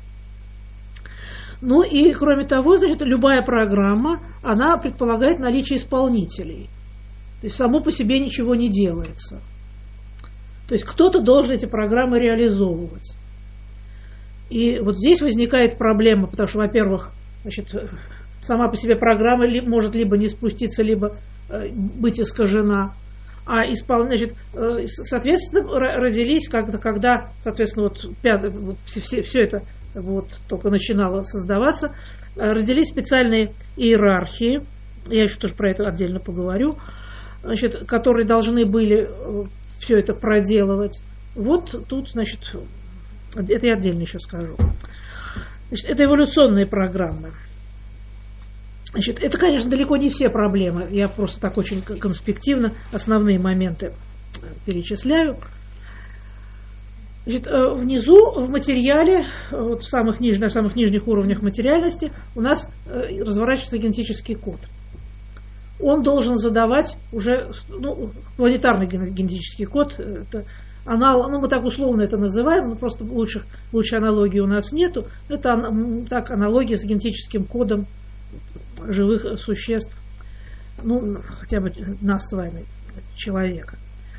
Ну и, кроме того, значит, любая программа, она предполагает наличие исполнителей. То есть само по себе ничего не делается. То есть кто-то должен эти программы реализовывать. И вот здесь возникает проблема, потому что, во-первых, значит, сама по себе программа может либо не спуститься, либо быть искажена. А значит, соответственно, родились когда, соответственно, все это вот только начинало создаваться, родились специальные иерархии, я еще тоже про это отдельно поговорю, значит, которые должны были все это проделывать. Вот тут, значит, это я отдельно еще скажу. Значит, это эволюционные программы. Значит, это, конечно, далеко не все проблемы. Я просто так очень конспективно основные моменты перечисляю. Значит, внизу в материале, вот на самых нижних уровнях материальности у нас разворачивается генетический код. Он должен задавать уже планетарный генетический код. Это мы так условно это называем, но просто лучшей аналогии у нас нету. Это так аналогия с генетическим кодом живых существ, хотя бы нас с вами, человека.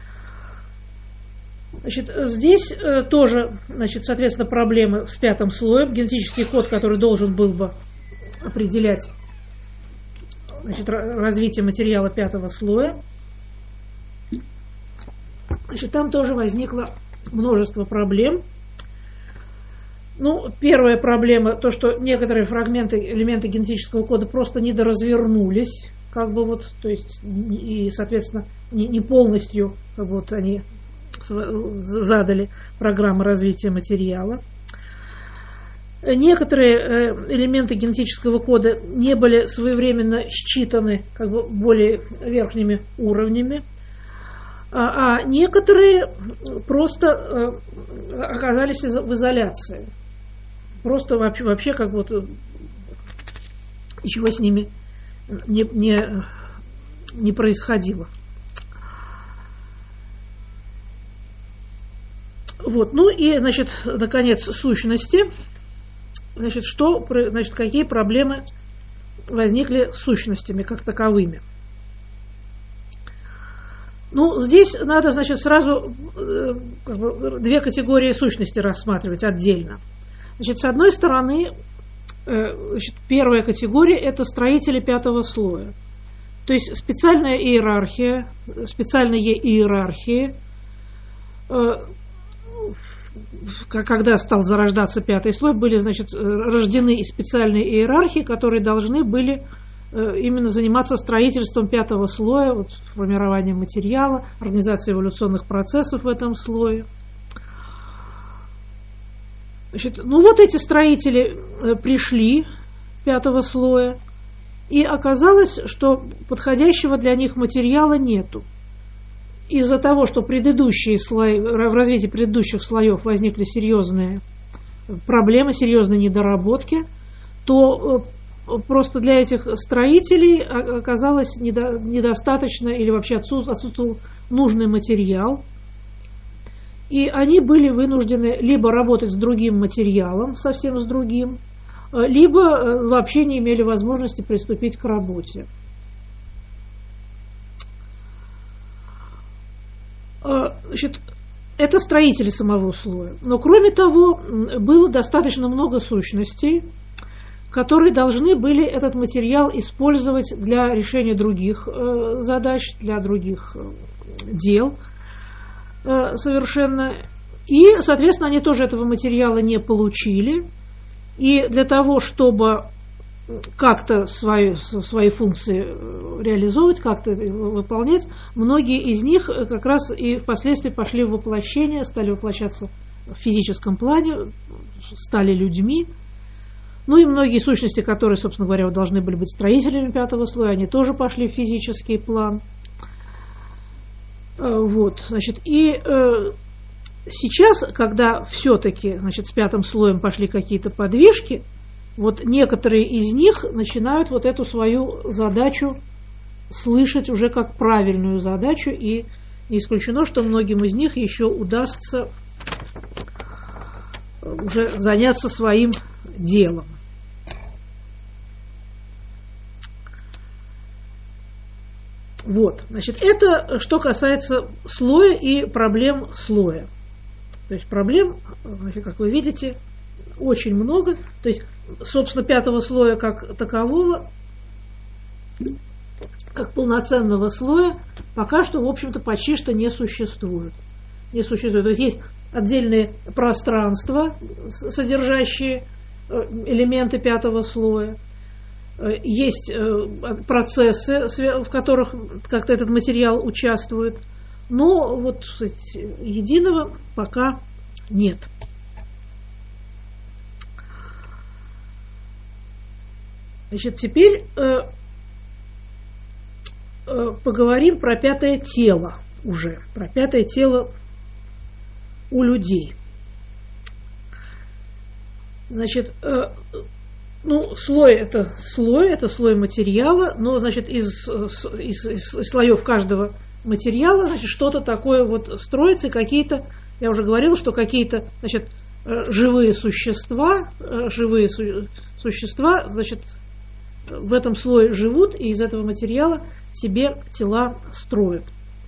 Значит, здесь тоже, значит, соответственно, проблемы с 5 слоем. Генетический код, который должен был бы определять, значит, развитие материала 5 слоя. Значит, там тоже возникло множество проблем. Первая проблема, то, что некоторые элементы генетического кода просто недоразвернулись, то есть, и, соответственно, не полностью, они задали программу развития материала. Некоторые элементы генетического кода не были своевременно считаны более верхними уровнями, а некоторые просто оказались в изоляции. Просто вообще ничего с ними не происходило. Вот. И, значит, наконец, сущности. Значит, какие проблемы возникли с сущностями как таковыми. Здесь надо, значит, сразу две категории сущности рассматривать отдельно. Значит, с одной стороны, первая категория – это строители 5 слоя. То есть специальные иерархии, когда стал зарождаться 5 слой, были, значит, рождены специальные иерархии, которые должны были именно заниматься строительством 5 слоя, формированием материала, организацией эволюционных процессов в этом слое. Значит, эти строители пришли 5 слоя, и оказалось, что подходящего для них материала нету. Из-за того, что в развитии предыдущих слоев возникли серьезные проблемы, серьезные недоработки, то просто для этих строителей оказалось недостаточно или вообще отсутствовал нужный материал. И они были вынуждены либо работать с другим материалом, совсем с другим, либо вообще не имели возможности приступить к работе. Значит, это строители самого слоя. Но кроме того, было достаточно много сущностей, которые должны были этот материал использовать для решения других задач, для других дел совершенно. И, соответственно, они тоже этого материала не получили. И для того, чтобы как-то свои функции реализовывать, как-то выполнять, многие из них как раз и впоследствии пошли в воплощение, стали воплощаться в физическом плане, стали людьми. Ну и многие сущности, которые, собственно говоря, должны были быть строителями пятого слоя, они тоже пошли в физический план. Вот, значит, и сейчас, когда все-таки, значит, с пятым слоем пошли какие-то подвижки, вот некоторые из них начинают вот эту свою задачу слышать уже как правильную задачу, и не исключено, что многим из них еще удастся уже заняться своим делом. Вот, значит, это что касается слоя и проблем слоя. То есть проблем, как вы видите, очень много. То есть, собственно, пятого слоя как такового, как полноценного слоя, пока что, в общем-то, почти что не существует. Не существует. То есть есть отдельные пространства, содержащие элементы пятого слоя. Есть процессы, в которых как-то этот материал участвует, но вот единого пока нет. Значит, теперь поговорим про пятое тело уже, про пятое тело у людей. Значит, ну, слой это слой материала, но, значит, из слоев каждого материала, значит, что-то такое вот строится, какие-то, я уже говорила, что какие-то, значит, живые существа, значит, в этом слое живут и из этого материала себе тела строят.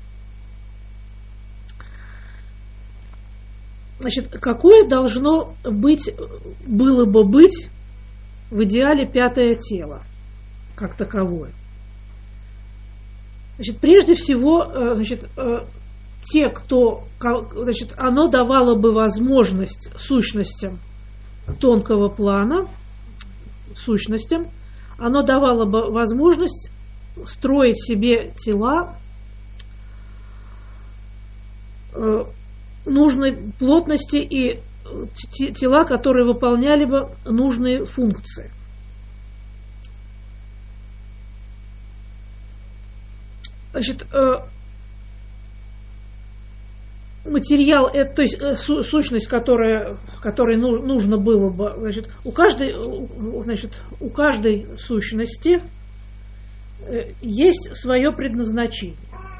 Значит, какое должно было бы быть в идеале пятое тело, как таковое? Значит, прежде всего, значит, значит, оно давало бы возможность сущностям тонкого плана, оно давало бы возможность строить себе тела нужной плотности и тела, которые выполняли бы нужные функции. Значит, материал, то есть сущность, которой нужно было бы, значит, у каждой сущности есть свое предназначение.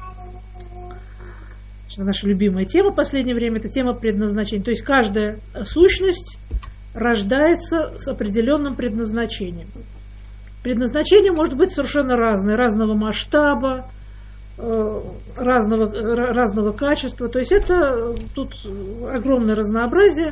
Наша любимая тема в последнее время – это тема предназначения. То есть каждая сущность рождается с определенным предназначением. Предназначение может быть совершенно разное, разного масштаба, разного качества. То есть это тут огромное разнообразие.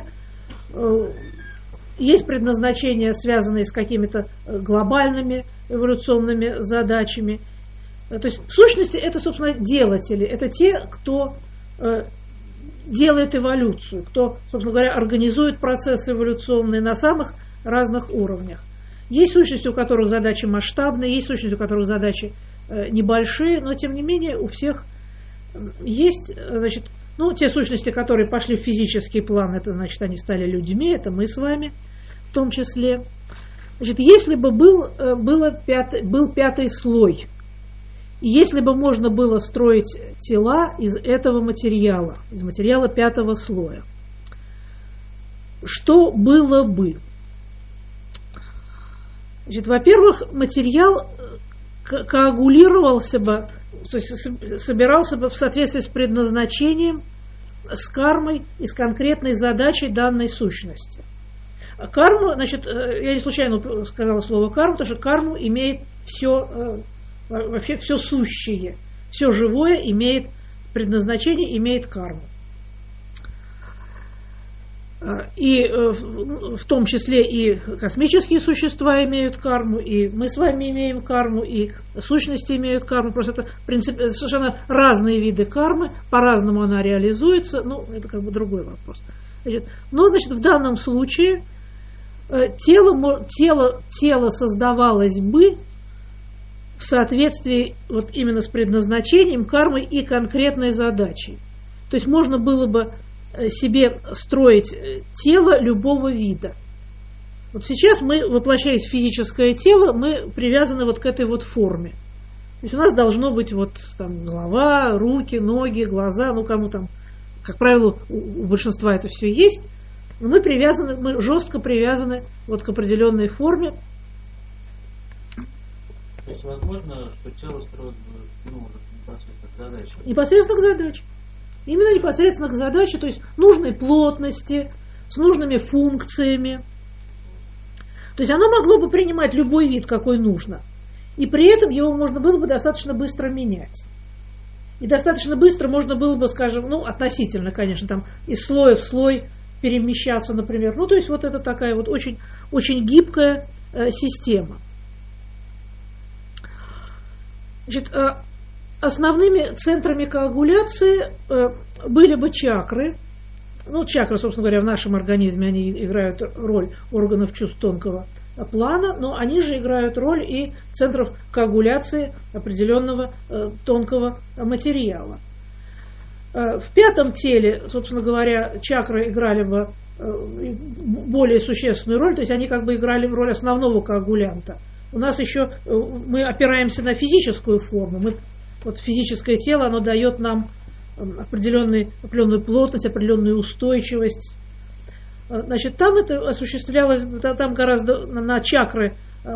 Есть предназначения, связанные с какими-то глобальными эволюционными задачами. То есть в сущности это, собственно, делатели. Это те, кто делает эволюцию, кто, собственно говоря, организует процессы эволюционные на самых разных уровнях. Есть сущности, у которых задачи масштабные, есть сущности, у которых задачи небольшие, но тем не менее у всех есть, значит, ну, те сущности, которые пошли в физический план, это значит, они стали людьми, это мы с вами в том числе. Значит, если бы был пятый слой, и если бы можно было строить тела из этого материала, из материала пятого слоя, что было бы? Значит, во-первых, материал коагулировался бы, то есть собирался бы в соответствии с предназначением, с кармой и с конкретной задачей данной сущности. Карма, значит, я не случайно сказала слово карма, потому что карму имеет все, вообще все сущее, все живое имеет предназначение, имеет карму. И в том числе и космические существа имеют карму, и мы с вами имеем карму, и сущности имеют карму. Просто это совершенно разные виды кармы, по-разному она реализуется, ну, это как бы другой вопрос. Но, значит, в данном случае тело создавалось бы в соответствии вот именно с предназначением, кармой и конкретной задачей. То есть можно было бы себе строить тело любого вида. Вот сейчас мы, воплощаясь в физическое тело, мы привязаны вот к этой вот форме. То есть у нас должно быть вот там голова, руки, ноги, глаза, ну кому там, как правило, у большинства это все есть. Но мы привязаны, мы жестко привязаны вот к определенной форме. То есть возможно, что тело строит непосредственно к задаче? Непосредственно к задаче. Именно непосредственно к задаче, то есть нужной плотности, с нужными функциями. То есть оно могло бы принимать любой вид, какой нужно. И при этом его можно было бы достаточно быстро менять. И достаточно быстро можно было бы, скажем, ну, относительно, конечно, там, из слоя в слой перемещаться, например. Ну, то есть вот это такая вот очень, очень гибкая система. Значит, основными центрами коагуляции были бы чакры. Ну, чакры, собственно говоря, в нашем организме, они играют роль органов чувств тонкого плана, но они же играют роль и центров коагуляции определенного тонкого материала. В пятом теле, собственно говоря, чакры играли бы более существенную роль, то есть они как бы играли роль основного коагулянта. У нас еще, мы опираемся на физическую форму, вот физическое тело, оно дает нам определенную плотность, определенную устойчивость. Значит, там это осуществлялось, там гораздо на чакры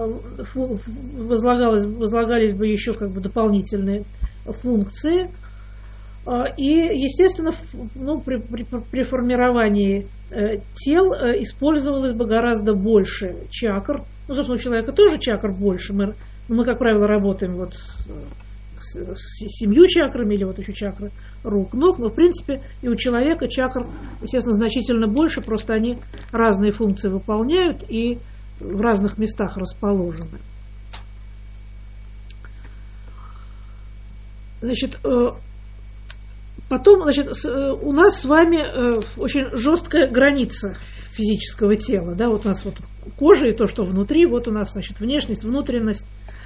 возлагались бы еще как бы дополнительные функции. И, естественно, при формировании тел использовалось бы гораздо больше чакр. Ну, собственно, у человека тоже чакр больше. Мы как правило, работаем вот с 7 чакрами или вот еще чакры рук, ног, но в принципе и у человека чакр, естественно, значительно больше, просто они разные функции выполняют и в разных местах расположены. Значит, потом, значит, у нас с вами очень жесткая граница физического тела, да, вот у нас вот кожа и то, что внутри, вот у нас, значит, внешность, внутренность.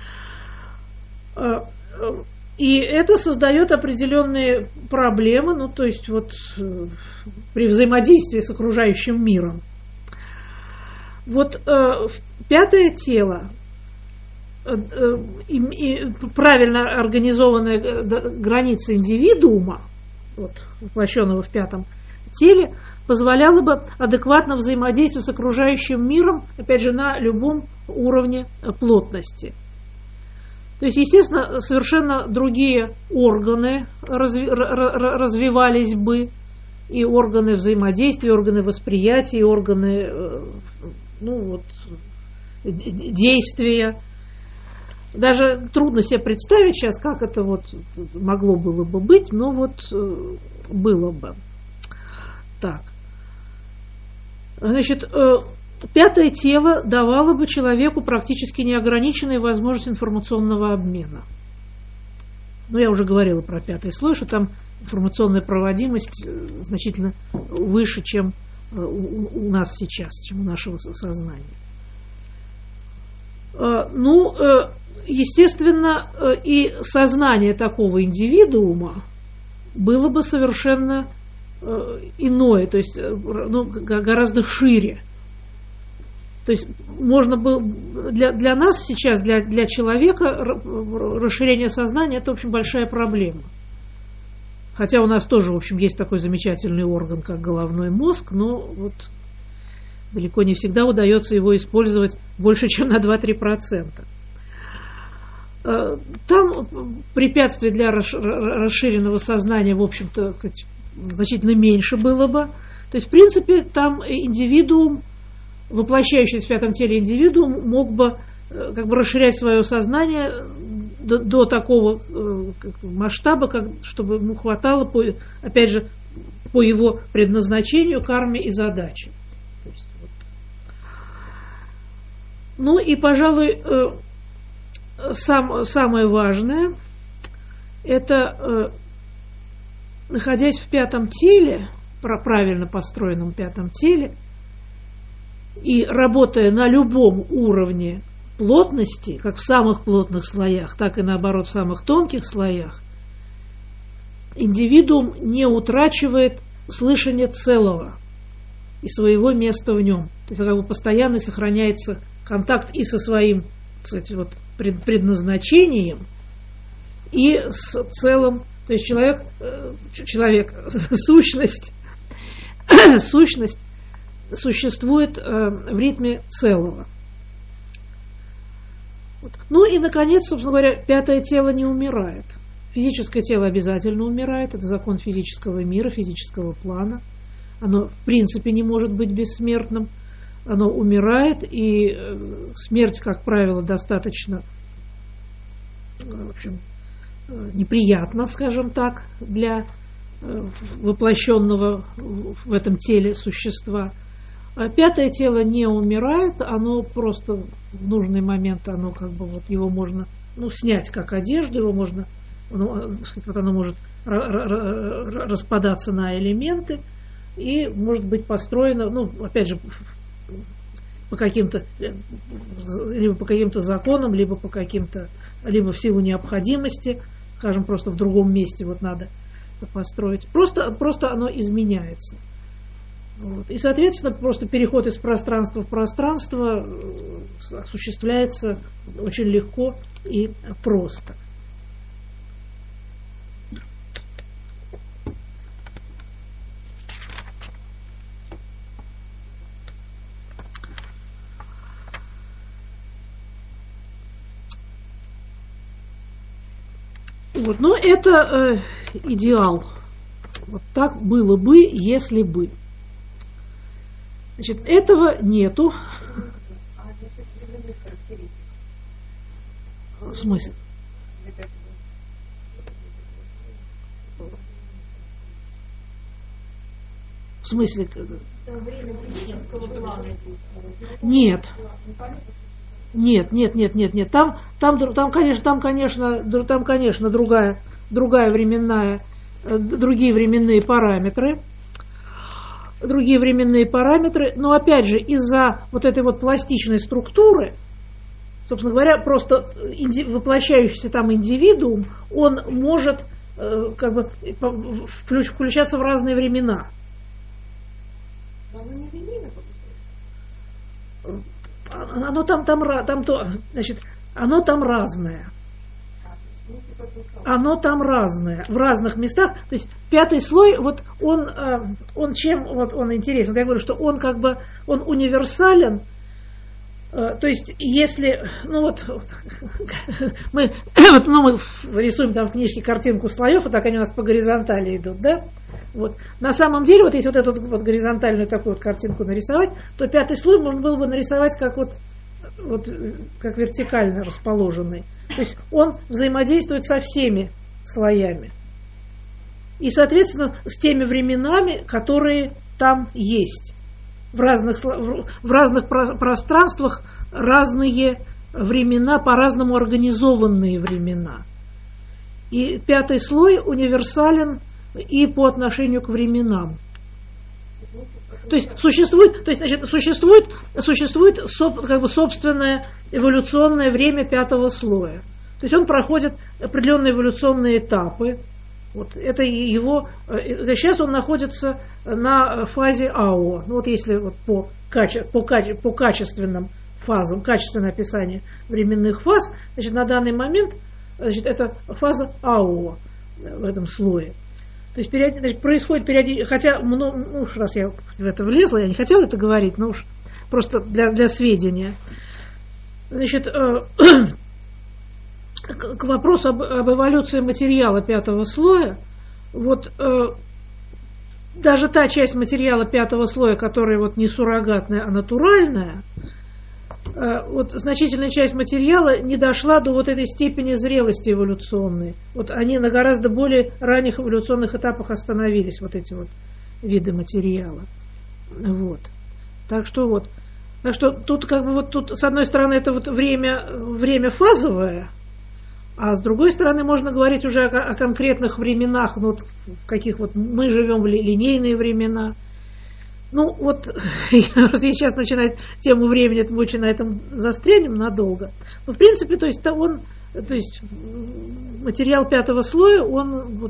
И это создает определенные проблемы, ну, то есть вот при взаимодействии с окружающим миром. Вот пятое тело, правильно организованная граница индивидуума, вот, воплощенного в пятом теле, позволяла бы адекватно взаимодействовать с окружающим миром, опять же, на любом уровне плотности. То есть, естественно, совершенно другие органы развивались бы, и органы взаимодействия, и органы восприятия, и органы действия. Даже трудно себе представить сейчас, как это вот могло было бы быть, но вот было бы. Так. Значит, пятое тело давало бы человеку практически неограниченные возможности информационного обмена. Ну, я уже говорила про пятый слой, что там информационная проводимость значительно выше, чем у нас сейчас, чем у нашего сознания. Ну, естественно, и сознание такого индивидуума было бы совершенно иное, то есть гораздо шире. То есть можно было для нас сейчас, для человека, расширение сознания – это, в общем, большая проблема. Хотя у нас тоже, в общем, есть такой замечательный орган, как головной мозг, но вот далеко не всегда удается его использовать больше, чем на 2-3%. Там препятствий для расширенного сознания, в общем-то, значительно меньше было бы. То есть, в принципе, там индивидуум, воплощающийся в пятом теле индивидуум, мог бы как бы расширять свое сознание до такого масштаба, чтобы ему хватало, опять же, по его предназначению, карме и задаче. То есть, вот. Ну и, пожалуй, самое важное, это, находясь в пятом теле, правильно построенном пятом теле, и работая на любом уровне плотности, как в самых плотных слоях, так и наоборот в самых тонких слоях, индивидуум не утрачивает слышание целого и своего места в нем. То есть как бы постоянно сохраняется контакт и со своим, кстати, вот, предназначением, и с целым, то есть человек, сущность существует в ритме целого. Вот. Ну и, наконец, собственно говоря, пятое тело не умирает. Физическое тело обязательно умирает, это закон физического мира, физического плана. Оно, в принципе, не может быть бессмертным. Оно умирает, и смерть, как правило, достаточно, в общем, неприятна, скажем так, для воплощенного в этом теле существа. А пятое тело не умирает, оно просто в нужный момент, оно как бы вот его можно снять как одежду, его можно, оно может распадаться на элементы и может быть построено, опять же, либо по каким-то законам, либо в силу необходимости, скажем, просто в другом месте вот надо построить. Просто оно изменяется. Вот. И, соответственно, просто переход из пространства в пространство осуществляется очень легко и просто. Вот. Но это идеал. Вот так было бы, если бы. Значит, этого нету. В смысле? В смысле? Нет. Нет. Там, конечно, другие временные параметры. Но опять же из-за вот этой вот пластичной структуры, собственно говоря, просто воплощающийся там индивидуум, он может как бы включаться в разные времена. Оно там разное. Оно там разное, в разных местах. То есть пятый слой, вот он чем вот он интересен? Я говорю, что он как бы он универсален. То есть если, мы рисуем там в книжке картинку слоев, и так они у нас по горизонтали идут, да? Вот. На самом деле, вот если вот эту вот горизонтальную такую вот картинку нарисовать, то пятый слой можно было бы нарисовать как как вертикально расположенный. То есть он взаимодействует со всеми слоями. И, соответственно, с теми временами, которые там есть. В разных пространствах разные времена, по-разному организованные времена. И пятый слой универсален и по отношению к временам. То есть существует как бы собственное эволюционное время пятого слоя. То есть он проходит определенные эволюционные этапы. Вот это его. Сейчас он находится на фазе АО. Вот если вот по качественным фазам, качественное описание временных фаз, значит, на данный момент, значит, это фаза АО в этом слое. То есть происходит периодически, хотя, раз я в это влезла, я не хотела это говорить, но уж просто для сведения. Значит, к вопросу об эволюции материала пятого слоя, вот даже та часть материала пятого слоя, которая вот не суррогатная, а натуральная, вот значительная часть материала не дошла до вот этой степени зрелости эволюционной. Вот они на гораздо более ранних эволюционных этапах остановились, вот эти вот виды материала. Вот. Так что тут как бы вот тут с одной стороны это вот время фазовое, а с другой стороны можно говорить уже о конкретных временах, вот в каких вот мы живем в линейные времена. Вот если сейчас начинать тему времени, то мы очень на этом застрянем надолго. Но в принципе, то есть материал пятого слоя, он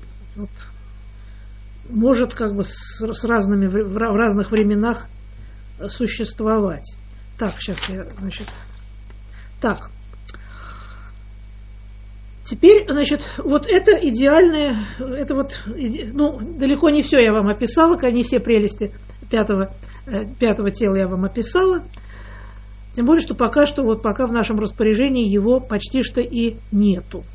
может как бы в разных временах существовать. Так, сейчас я, так. Теперь, вот это идеальное, это вот, далеко не все я вам описала, не все прелести пятого тела я вам описала. Тем более, что пока в нашем распоряжении его почти что и нету.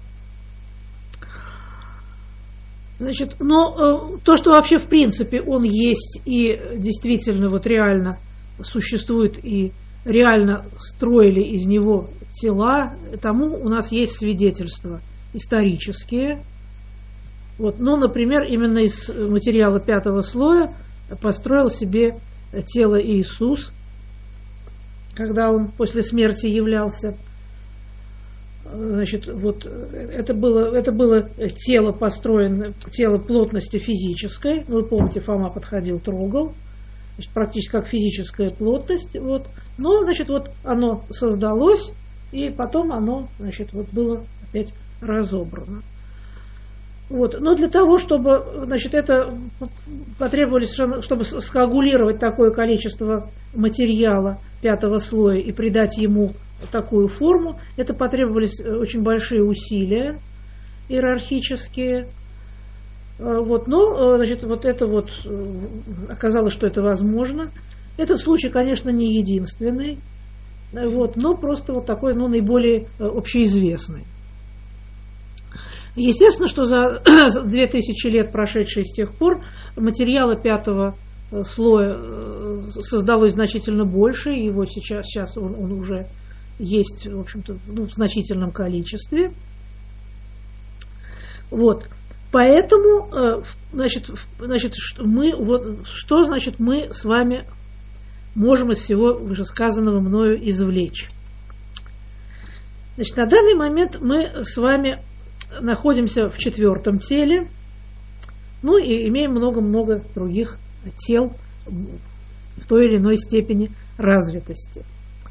Но то, что вообще в принципе он есть и действительно вот реально существует и реально строили из него тела, тому у нас есть свидетельства исторические. Вот, например, именно из материала 5-го слоя построил себе тело Иисус, когда он после смерти являлся. Вот это было тело построено, тело плотности физической. Вы помните, Фома подходил, трогал. Практически как физическая плотность. Вот. Но, вот оно создалось, и потом оно, было опять разобрано. Вот. Но для того, чтобы, это потребовалось, чтобы скоагулировать такое количество материала 5-го слоя и придать ему такую форму, это потребовались очень большие усилия иерархические. Вот. Но, оказалось, что это возможно. Этот случай, конечно, не единственный, но просто такой, наиболее общеизвестный. Естественно, что за 2000 лет, прошедшие с тех пор, материала 5-го слоя создалось значительно больше, и его сейчас он уже есть, в общем-то, в значительном количестве. Вот. Поэтому, мы с вами можем из всего вышесказанного мною извлечь? На данный момент мы с вами находимся в 4-м теле, и имеем много-много других тел в той или иной степени развитости.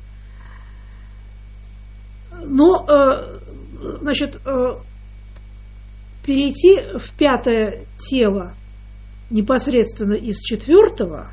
Но, перейти в 5-е тело непосредственно из 4-го,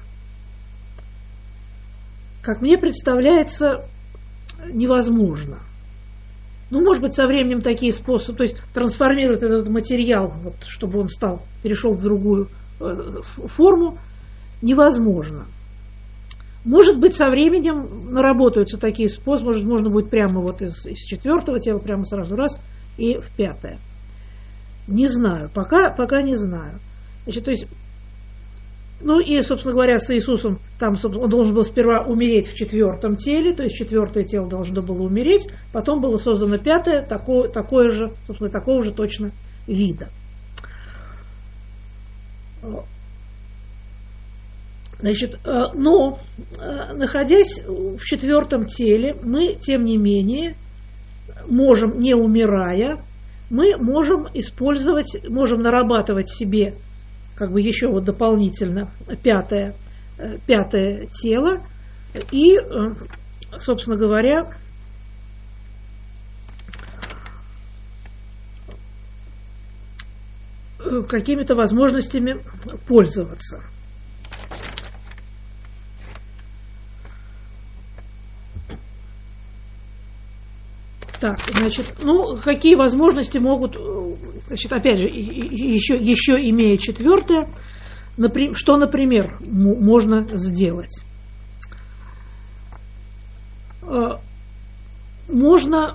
как мне представляется, невозможно. Может быть, со временем такие способы, то есть трансформировать этот материал, чтобы он перешел в другую форму, невозможно. Может быть, со временем наработаются такие способы, может, можно будет прямо из 4-го тела, прямо сразу раз, и в 5-е. Не знаю, пока не знаю. То есть, и, собственно говоря, с Иисусом, он должен был сперва умереть в 4-м теле, то есть 4-е тело должно было умереть, потом было создано 5-е, такого же точно вида. Но, находясь в 4-м теле, мы, тем не менее, можем, не умирая, мы можем нарабатывать себе еще дополнительно 5-е тело и, собственно говоря, какими-то возможностями пользоваться. Так, какие возможности могут, опять же, еще имея 4-е, что, например, можно сделать? Можно,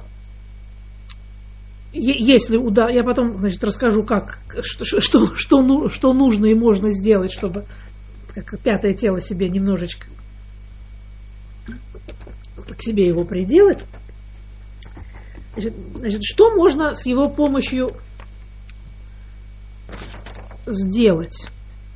если я потом, расскажу, что нужно и можно сделать, чтобы 5-е тело себе немножечко к себе его приделать. Что можно с его помощью сделать?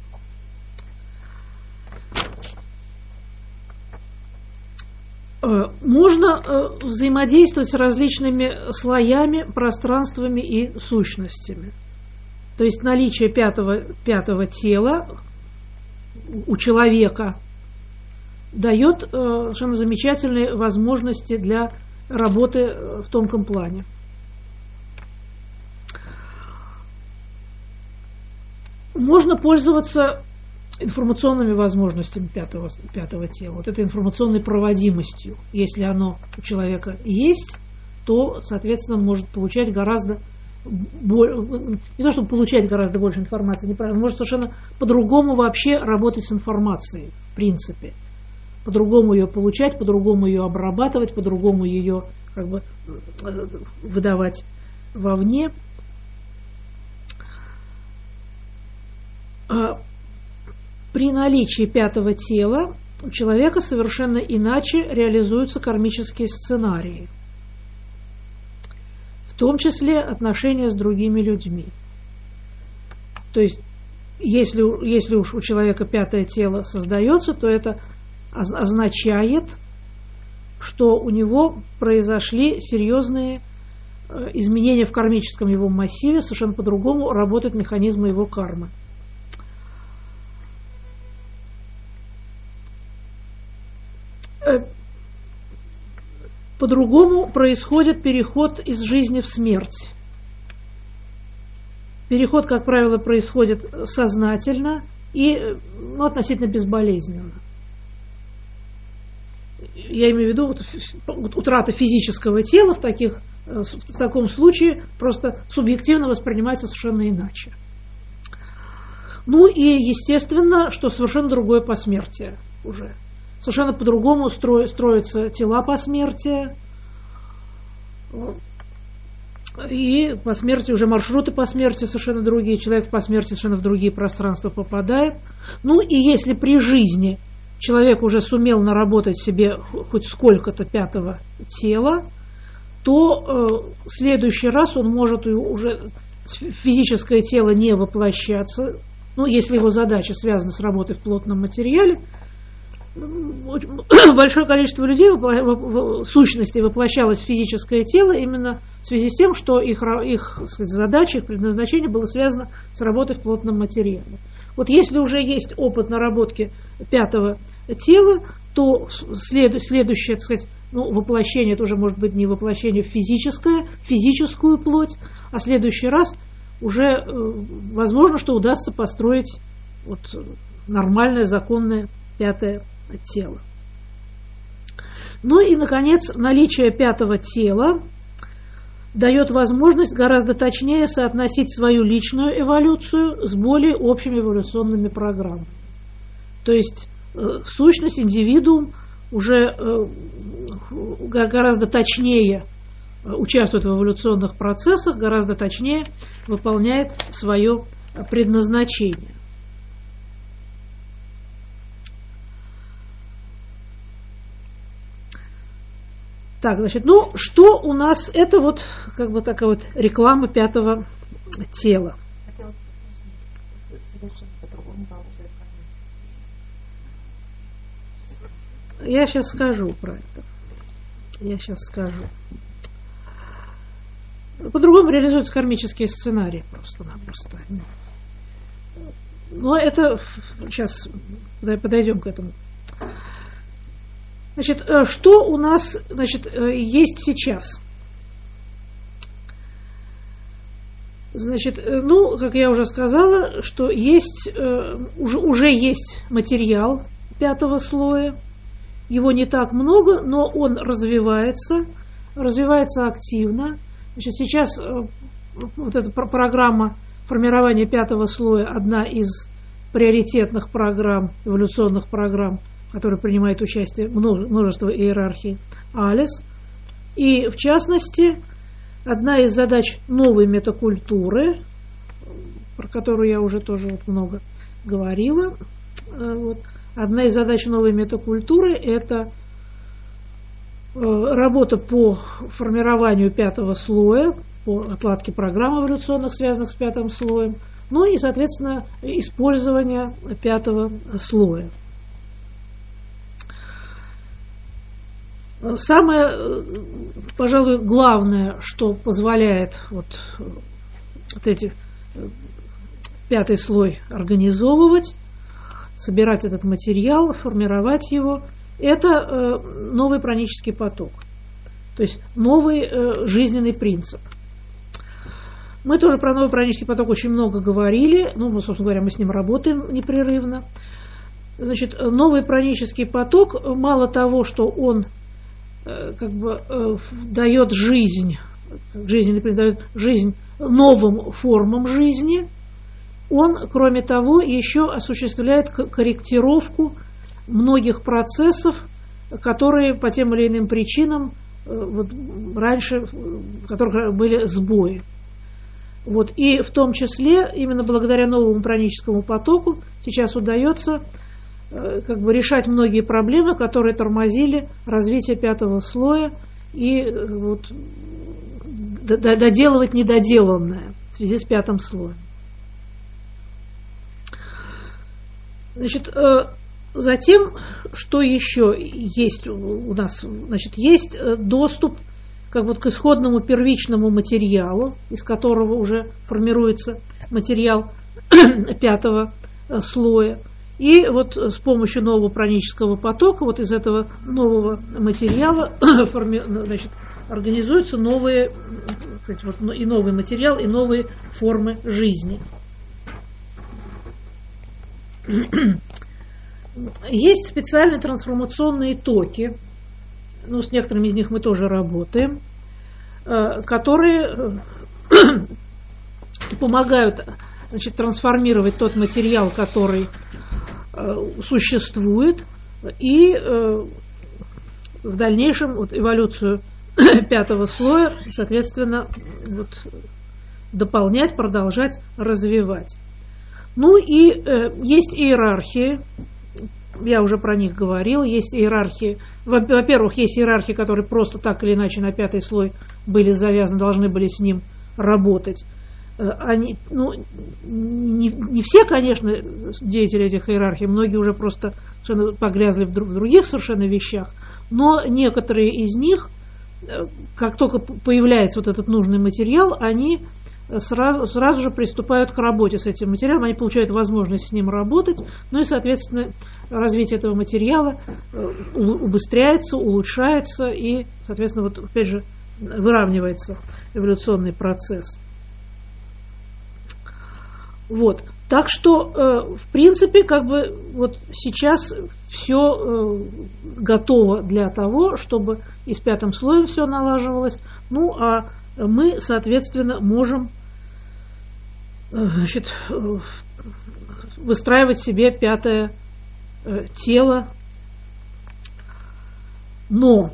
Можно взаимодействовать с различными слоями, пространствами и сущностями. То есть наличие 5-го тела у человека дает совершенно замечательные возможности для работы в тонком плане. Можно пользоваться информационными возможностями пятого тела, вот этой информационной проводимостью. Если оно у человека есть, то, соответственно, он может получать гораздо больше, не то чтобы получать гораздо больше информации, неправильно, он может совершенно по-другому вообще работать с информацией, в принципе. По-другому ее получать, по-другому ее обрабатывать, по-другому ее как бы выдавать вовне. При наличии пятого тела у человека совершенно иначе реализуются кармические сценарии, в том числе отношения с другими людьми. То есть, если уж у человека пятое тело создается, то это означает, что у него произошли серьезные изменения в кармическом его массиве, совершенно по-другому работают механизмы его кармы. По-другому происходит переход из жизни в смерть. Переход, как правило, происходит сознательно и относительно безболезненно. Я имею в виду утрата физического тела в таком случае просто субъективно воспринимается совершенно иначе. Ну и естественно, что совершенно другое посмертие уже. Совершенно по-другому строятся тела посмертия. И по смерти уже маршруты по смерти совершенно другие. Человек по смерти совершенно в другие пространства попадает. Ну и если при жизни человек уже сумел наработать себе хоть сколько-то пятого тела, то в следующий раз он может уже физическое тело не воплощаться. Ну, если его задача связана с работой в плотном материале, большое количество людей в сущности воплощалось в физическое тело именно в связи с тем, что их задача, их предназначение было связано с работой в плотном материале. Вот если уже есть опыт наработки пятого тела, то следующее, так сказать, воплощение, это уже может быть не воплощение в физическую плоть, а в следующий раз уже возможно, что удастся построить вот нормальное, законное пятое тело. Ну и, наконец, наличие пятого тела дает возможность гораздо точнее соотносить свою личную эволюцию с более общими эволюционными программами. То есть сущность, индивидуум уже гораздо точнее участвует в эволюционных процессах, гораздо точнее выполняет свое предназначение. Так, значит, что у нас, это вот как бы такая вот реклама пятого тела. Я сейчас скажу про это. По-другому реализуются кармические сценарии просто-напросто. Но это сейчас подойдем к этому. Значит, что у нас, есть сейчас? Значит, как я уже сказала, что уже есть материал пятого слоя. Его не так много, но он развивается активно. Значит, сейчас вот эта программа формирования пятого слоя одна из приоритетных программ, эволюционных программ, в которой принимает участие множество иерархий Алис. И, в частности, одна из задач новой метакультуры, про которую я уже тоже много говорила, одна из задач новой метакультуры – это работа по формированию пятого слоя, по отладке программ эволюционных, связанных с пятым слоем, ну и, соответственно, использование пятого слоя. Самое, пожалуй, главное, что позволяет эти пятый слой организовывать, собирать этот материал, формировать его, это новый пранический поток, то есть новый жизненный принцип. Мы тоже про новый пранический поток очень много говорили. Ну, собственно говоря, мы с ним работаем непрерывно. Значит, новый пранический поток, мало того, что он дает жизнь новым формам жизни, он, кроме того, еще осуществляет корректировку многих процессов, которые по тем или иным причинам раньше, в которых были сбои. И в том числе, именно благодаря новому праническому потоку, сейчас удается решать многие проблемы, которые тормозили развитие 5-го слоя и доделывать недоделанное в связи с 5-м слоем. Значит, затем, что еще есть у нас? Значит, есть доступ к исходному первичному материалу, из которого уже формируется материал 5-го слоя. И с помощью нового пранического потока, из этого нового материала организуются новые, и новый материал, и новые формы жизни. Есть специальные трансформационные токи, с некоторыми из них мы тоже работаем, которые помогают трансформировать тот материал, который существует, и в дальнейшем эволюцию 5-го слоя, соответственно, дополнять, продолжать, развивать. Есть иерархии, я уже про них говорил, есть иерархии. Во-первых, есть иерархии, которые просто так или иначе на 5-й слой были завязаны, должны были с ним работать. Они, не все, конечно, деятели этих иерархий, многие уже просто совершенно погрязли в других совершенно вещах, но некоторые из них, как только появляется этот нужный материал, они сразу же приступают к работе с этим материалом, они получают возможность с ним работать, и, соответственно, развитие этого материала убыстряется, улучшается и, соответственно, опять же, выравнивается эволюционный процесс. Так что, в принципе, сейчас все готово для того, чтобы и с 5-м слоем все налаживалось, а мы, соответственно, можем выстраивать себе 5-е тело. Но,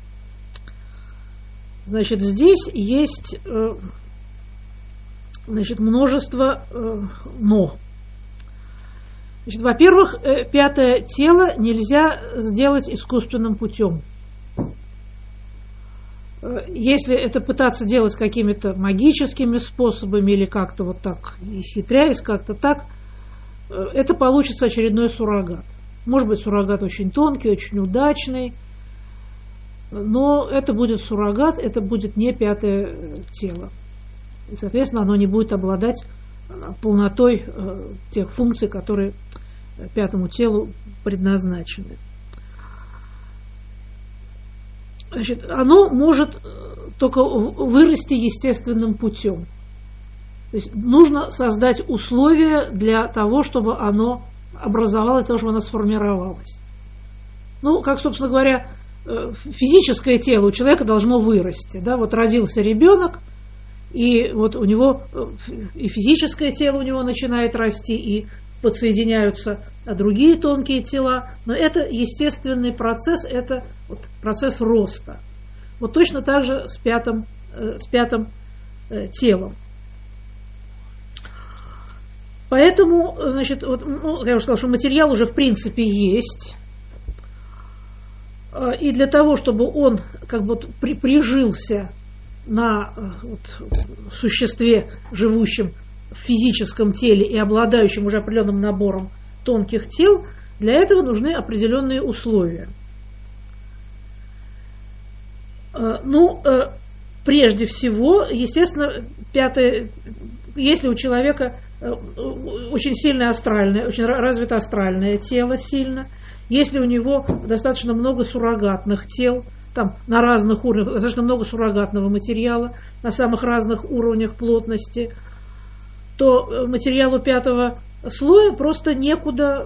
здесь есть множество «но». Во-первых, 5-е тело нельзя сделать искусственным путем. Если это пытаться делать какими-то магическими способами или как-то так, исхитряясь, как-то так, это получится очередной суррогат. Может быть, суррогат очень тонкий, очень удачный, но это будет суррогат, это будет не 5-е тело. И, соответственно, оно не будет обладать полнотой тех функций, которые 5-му телу предназначены. Оно может только вырасти естественным путем. То есть нужно создать условия для того, чтобы оно образовалось, для того, чтобы оно сформировалось. Как, собственно говоря, физическое тело у человека должно вырасти. Да? Родился ребенок, и у него и физическое тело у него начинает расти, и подсоединяются другие тонкие тела, но это естественный процесс, это процесс роста. Точно так же с 5-м телом. Поэтому, я уже сказала, что материал уже в принципе есть, и для того, чтобы он прижился на существе, живущем в физическом теле и обладающем уже определенным набором тонких тел, для этого нужны определенные условия. Прежде всего, естественно, 5-е, если у человека очень сильное астральное, очень развито астральное тело сильно, если у него достаточно много суррогатных тел, там на разных уровнях, достаточно много суррогатного материала на самых разных уровнях плотности, то материалу 5-го слоя просто некуда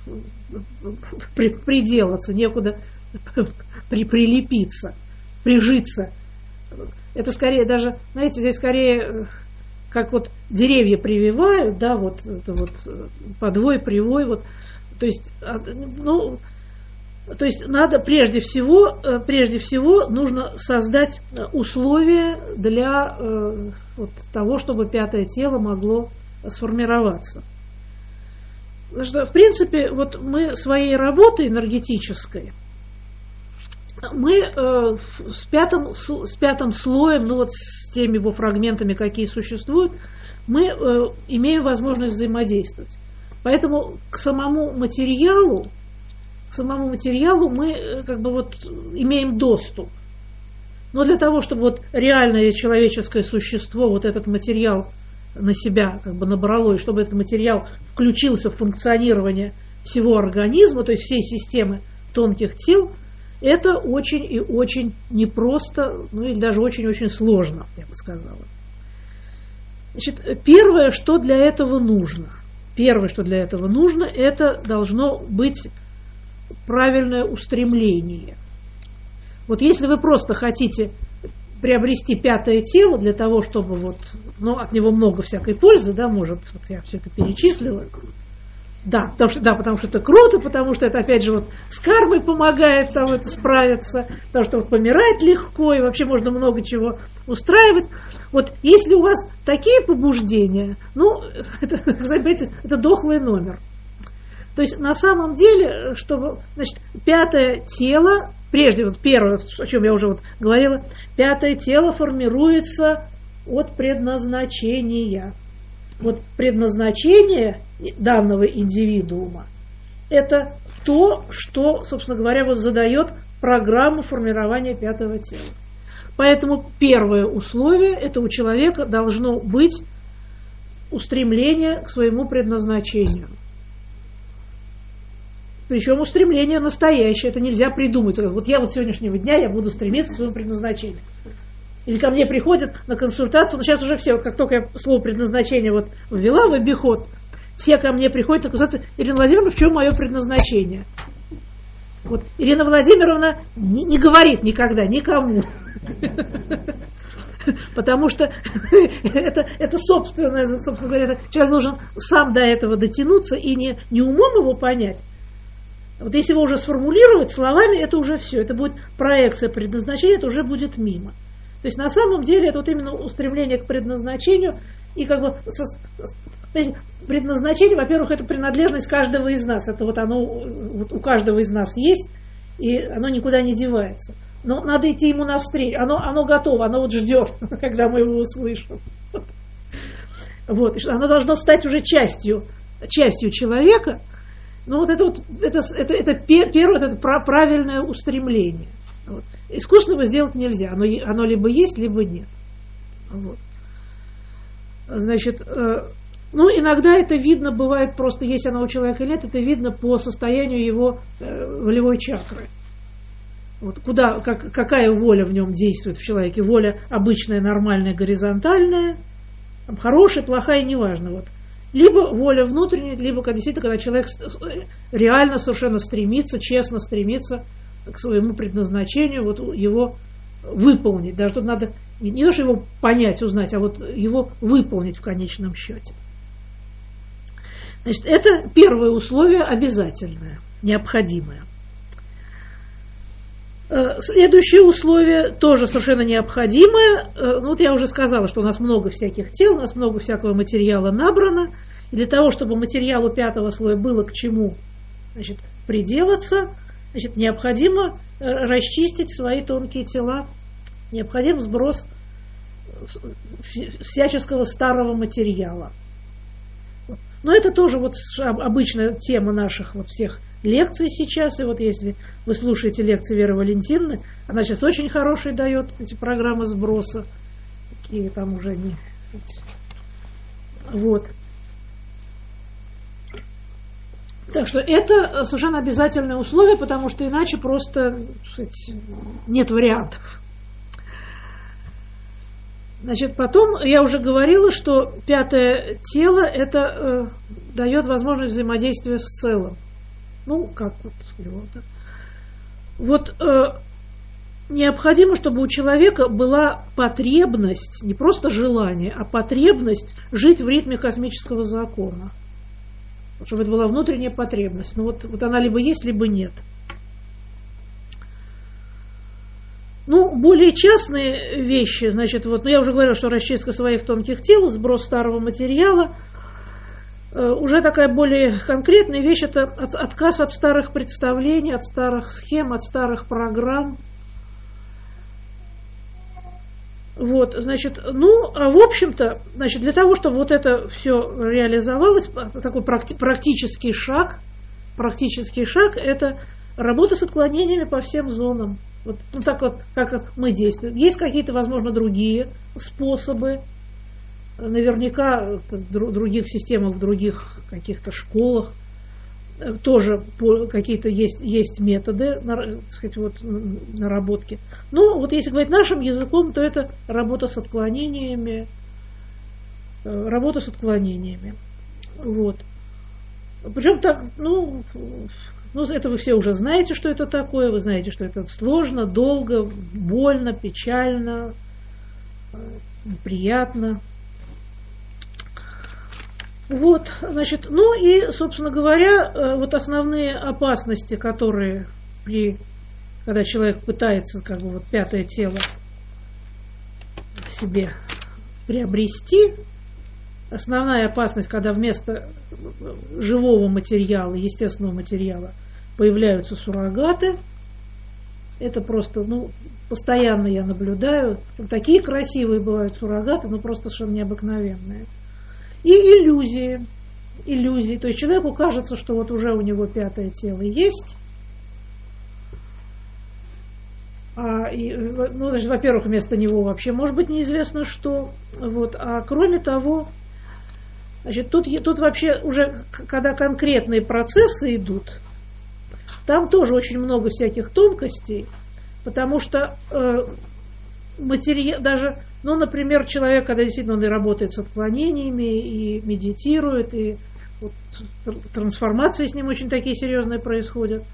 приделаться, некуда прилепиться, прижиться. Это скорее даже, знаете, здесь скорее как вот деревья прививают, да, вот это вот подвой, привой, вот, то есть, ну, то есть надо прежде всего нужно создать условия для вот того, чтобы 5-е тело могло сформироваться. Потому что, в принципе, вот мы своей работой энергетической, мы с пятым слоем, ну вот с теми его фрагментами, какие существуют, мы имеем возможность взаимодействовать. Поэтому к самому материалу мы как бы вот имеем доступ. Но для того, чтобы вот реальное человеческое существо вот этот материал на себя как бы набрало, и чтобы этот материал включился в функционирование всего организма, то есть всей системы тонких тел, это очень и очень непросто, ну или даже очень-очень сложно, я бы сказала. Значит, первое, что для этого нужно, это должно быть правильное устремление. Вот если вы просто хотите приобрести 5-е тело для того, чтобы вот, ну, от него много всякой пользы, да, может, вот я все это перечислила. Да, потому что это круто, потому что это, опять же, вот с кармой помогает там это справиться, потому что вот помирать легко, и вообще можно много чего устраивать. Вот если у вас такие побуждения, ну, это, заметьте, это дохлый номер. То есть на самом деле, чтобы, значит, 5-е тело, прежде вот первое, о чем я уже вот говорила, 5-е тело формируется от предназначения. Вот предназначение данного индивидуума – это то, что, собственно говоря, вот задает программу формирования 5-го тела. Поэтому первое условие – это у человека должно быть устремление к своему предназначению. Причем устремление настоящее, это нельзя придумать. Вот я вот с сегодняшнего дня я буду стремиться к своему предназначению. Или ко мне приходят на консультацию, но сейчас уже все, вот как только я слово предназначение вот ввела в обиход, все ко мне приходят на консультацию: Ирина Владимировна, в чем мое предназначение? Вот Ирина Владимировна не говорит никогда никому. Потому что это собственно говоря, человек должен сам до этого дотянуться и не умом его понять. Вот если его уже сформулировать словами, это уже все, это будет проекция предназначения, это уже будет мимо. То есть на самом деле это вот именно устремление к предназначению, и как бы предназначение, во-первых, это принадлежность каждого из нас, это вот оно вот у каждого из нас есть, и оно никуда не девается. Но надо идти ему навстречу, оно готово, оно вот ждет, когда мы его услышим. Вот, оно должно стать уже частью человека. Ну вот это первое, это правильное устремление. Вот. Искусственного сделать нельзя, оно либо есть, либо нет. Вот. Значит, ну иногда это видно, бывает просто, есть оно у человека или нет, это видно по состоянию его волевой чакры. Вот какая воля в нем действует в человеке, воля обычная, нормальная, горизонтальная, там, хорошая, плохая, неважно. Вот. Либо воля внутренняя, либо действительно, когда человек реально совершенно стремится, честно стремится к своему предназначению, вот его выполнить. Даже тут надо не то, что его понять, узнать, а вот его выполнить в конечном счете. Значит, это первое условие обязательное, необходимое. Следующее условие тоже совершенно необходимое. Ну, вот я уже сказала, что у нас много всяких тел, у нас много всякого материала набрано. И для того, чтобы материалу 5-го слоя было к чему, значит, приделаться, значит, необходимо расчистить свои тонкие тела, необходим сброс всяческого старого материала. Но это тоже вот обычная тема наших вот всех лекций сейчас. И вот если вы слушаете лекции Веры Валентиновны, она сейчас очень хорошие дает эти программы сброса, какие там уже не... Вот. Так что это совершенно обязательное условие, потому что иначе просто, так сказать, нет вариантов. Значит, потом я уже говорила, что пятое тело это дает возможность взаимодействия с целым. Ну, как вот да. Вот необходимо, чтобы у человека была потребность, не просто желание, а потребность жить в ритме космического закона. Чтобы это была внутренняя потребность. Ну вот она либо есть, либо нет. Ну, более частные вещи, значит, вот, ну, я уже говорила, что расчистка своих тонких тел, сброс старого материала. Уже такая более конкретная вещь – это отказ от старых представлений, от старых схем, от старых программ. Вот, значит, ну, а в общем-то, значит, для того, чтобы вот это все реализовалось, такой практический шаг – это работа с отклонениями по всем зонам. Вот, ну, так вот, как мы действуем. Есть какие-то, возможно, другие способы. Наверняка в других системах, в других каких-то школах тоже какие-то есть методы, так сказать, вот, наработки. Но вот если говорить нашим языком, то это работа с отклонениями. Вот. Причем так, ну, это вы все уже знаете, что это такое, вы знаете, что это сложно, долго, больно, печально, неприятно. Вот, значит, ну и, собственно говоря, вот основные опасности, которые когда человек пытается, как бы, вот пятое тело себе приобрести, основная опасность, когда вместо живого материала, естественного материала, появляются суррогаты, это просто, ну, постоянно я наблюдаю, такие красивые бывают суррогаты, ну, просто совершенно необыкновенные. И иллюзии. То есть человеку кажется, что вот уже у него пятое тело есть. Ну, значит, во-первых, вместо него вообще может быть неизвестно что. Вот. А кроме того, значит, тут вообще уже, когда конкретные процессы идут, там тоже очень много всяких тонкостей, потому что даже, ну, например, человек, когда действительно он и работает с отклонениями, и медитирует, и вот, трансформации с ним очень такие серьезные происходят,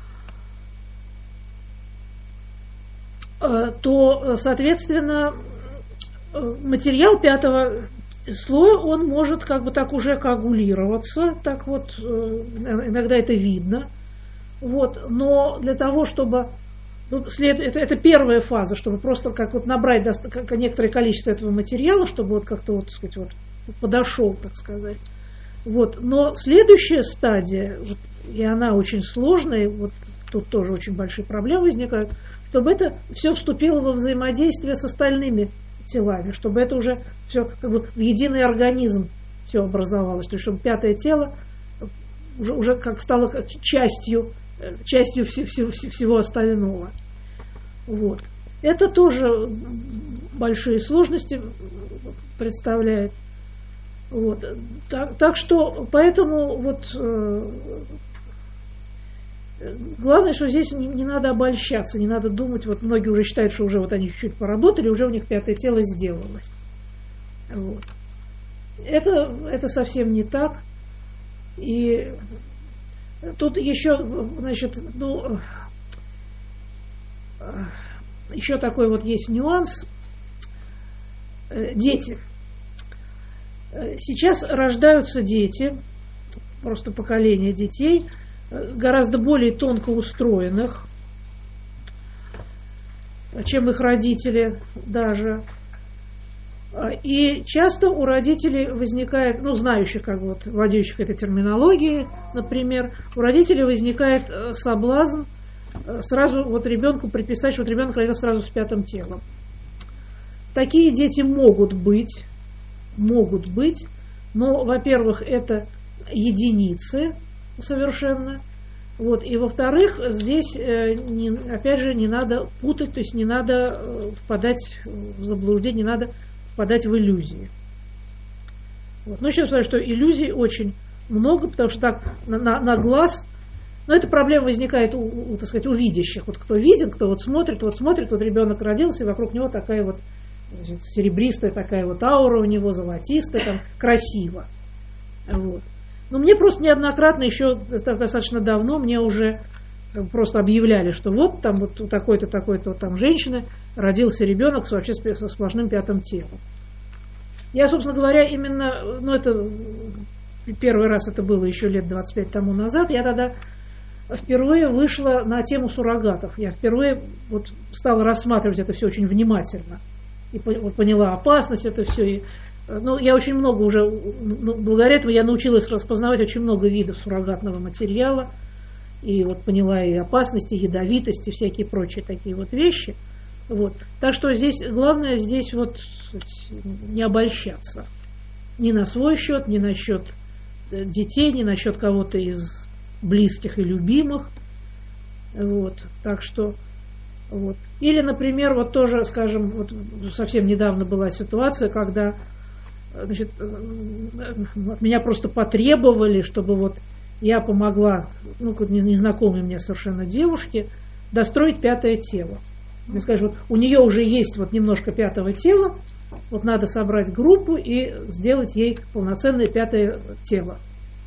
то, соответственно, материал пятого слоя, он может как бы так уже коагулироваться, так вот, иногда это видно, вот, но для того, чтобы это первая фаза, чтобы просто как вот набрать некоторое количество этого материала, чтобы вот как-то вот, так сказать, вот подошел, так сказать. Вот. Но следующая стадия, вот, и она очень сложная, вот тут тоже очень большие проблемы возникают, чтобы это все вступило во взаимодействие с остальными телами, чтобы это уже все как бы в единый организм все образовалось, то есть чтобы пятое тело уже как стало частью всего остального. Вот. Это тоже большие сложности представляет. Вот. Так что, поэтому вот главное, что здесь не надо обольщаться, не надо думать, вот многие уже считают, что уже вот они чуть-чуть поработали, уже у них пятое тело сделалось. Вот. Это совсем не так. И тут еще, значит, ну, еще такой вот есть нюанс. Дети. Сейчас рождаются дети, просто поколение детей, гораздо более тонко устроенных, чем их родители даже. И часто у родителей возникает, ну, знающих, как вот, владеющих этой терминологией, например, у родителей возникает соблазн сразу вот ребенку приписать, что вот ребенок родился сразу с пятым телом. Такие дети могут быть, но, во-первых, это единицы совершенно, вот, и, во-вторых, здесь, опять же, не надо путать, то есть не надо впадать в заблуждение, не надо впадать в иллюзии. Вот. Ну, еще скажу, что иллюзий очень много, потому что так на глаз. Но эта проблема возникает так сказать, у видящих. Вот кто видит, кто вот смотрит, вот ребенок родился, и вокруг него такая вот, значит, серебристая такая вот аура у него, золотистая, там, красиво. Вот. Но мне просто неоднократно, еще достаточно давно, мне уже просто объявляли, что вот там вот у такой-то, такой-то вот там женщины родился ребенок вообще со сплошным пятым телом. Я, собственно говоря, именно, это первый раз это было еще лет 25 тому назад, я тогда впервые вышла на тему суррогатов. Я впервые вот стала рассматривать это все очень внимательно. И поняла опасность это все. И, я очень много уже, благодаря этому я научилась распознавать очень много видов суррогатного материала. И вот поняла и опасности, и ядовитости, всякие прочие такие вот вещи. Вот. Так что здесь, главное здесь вот не обольщаться. Ни на свой счет, ни на счет детей, ни на счет кого-то из близких и любимых. Вот. Так что вот. Или, например, вот тоже, скажем, вот совсем недавно была ситуация, когда, значит, от меня просто потребовали, чтобы вот я помогла незнакомой мне совершенно девушке достроить пятое тело. Мне сказали, вот у нее уже есть вот немножко пятого тела, вот надо собрать группу и сделать ей полноценное пятое тело.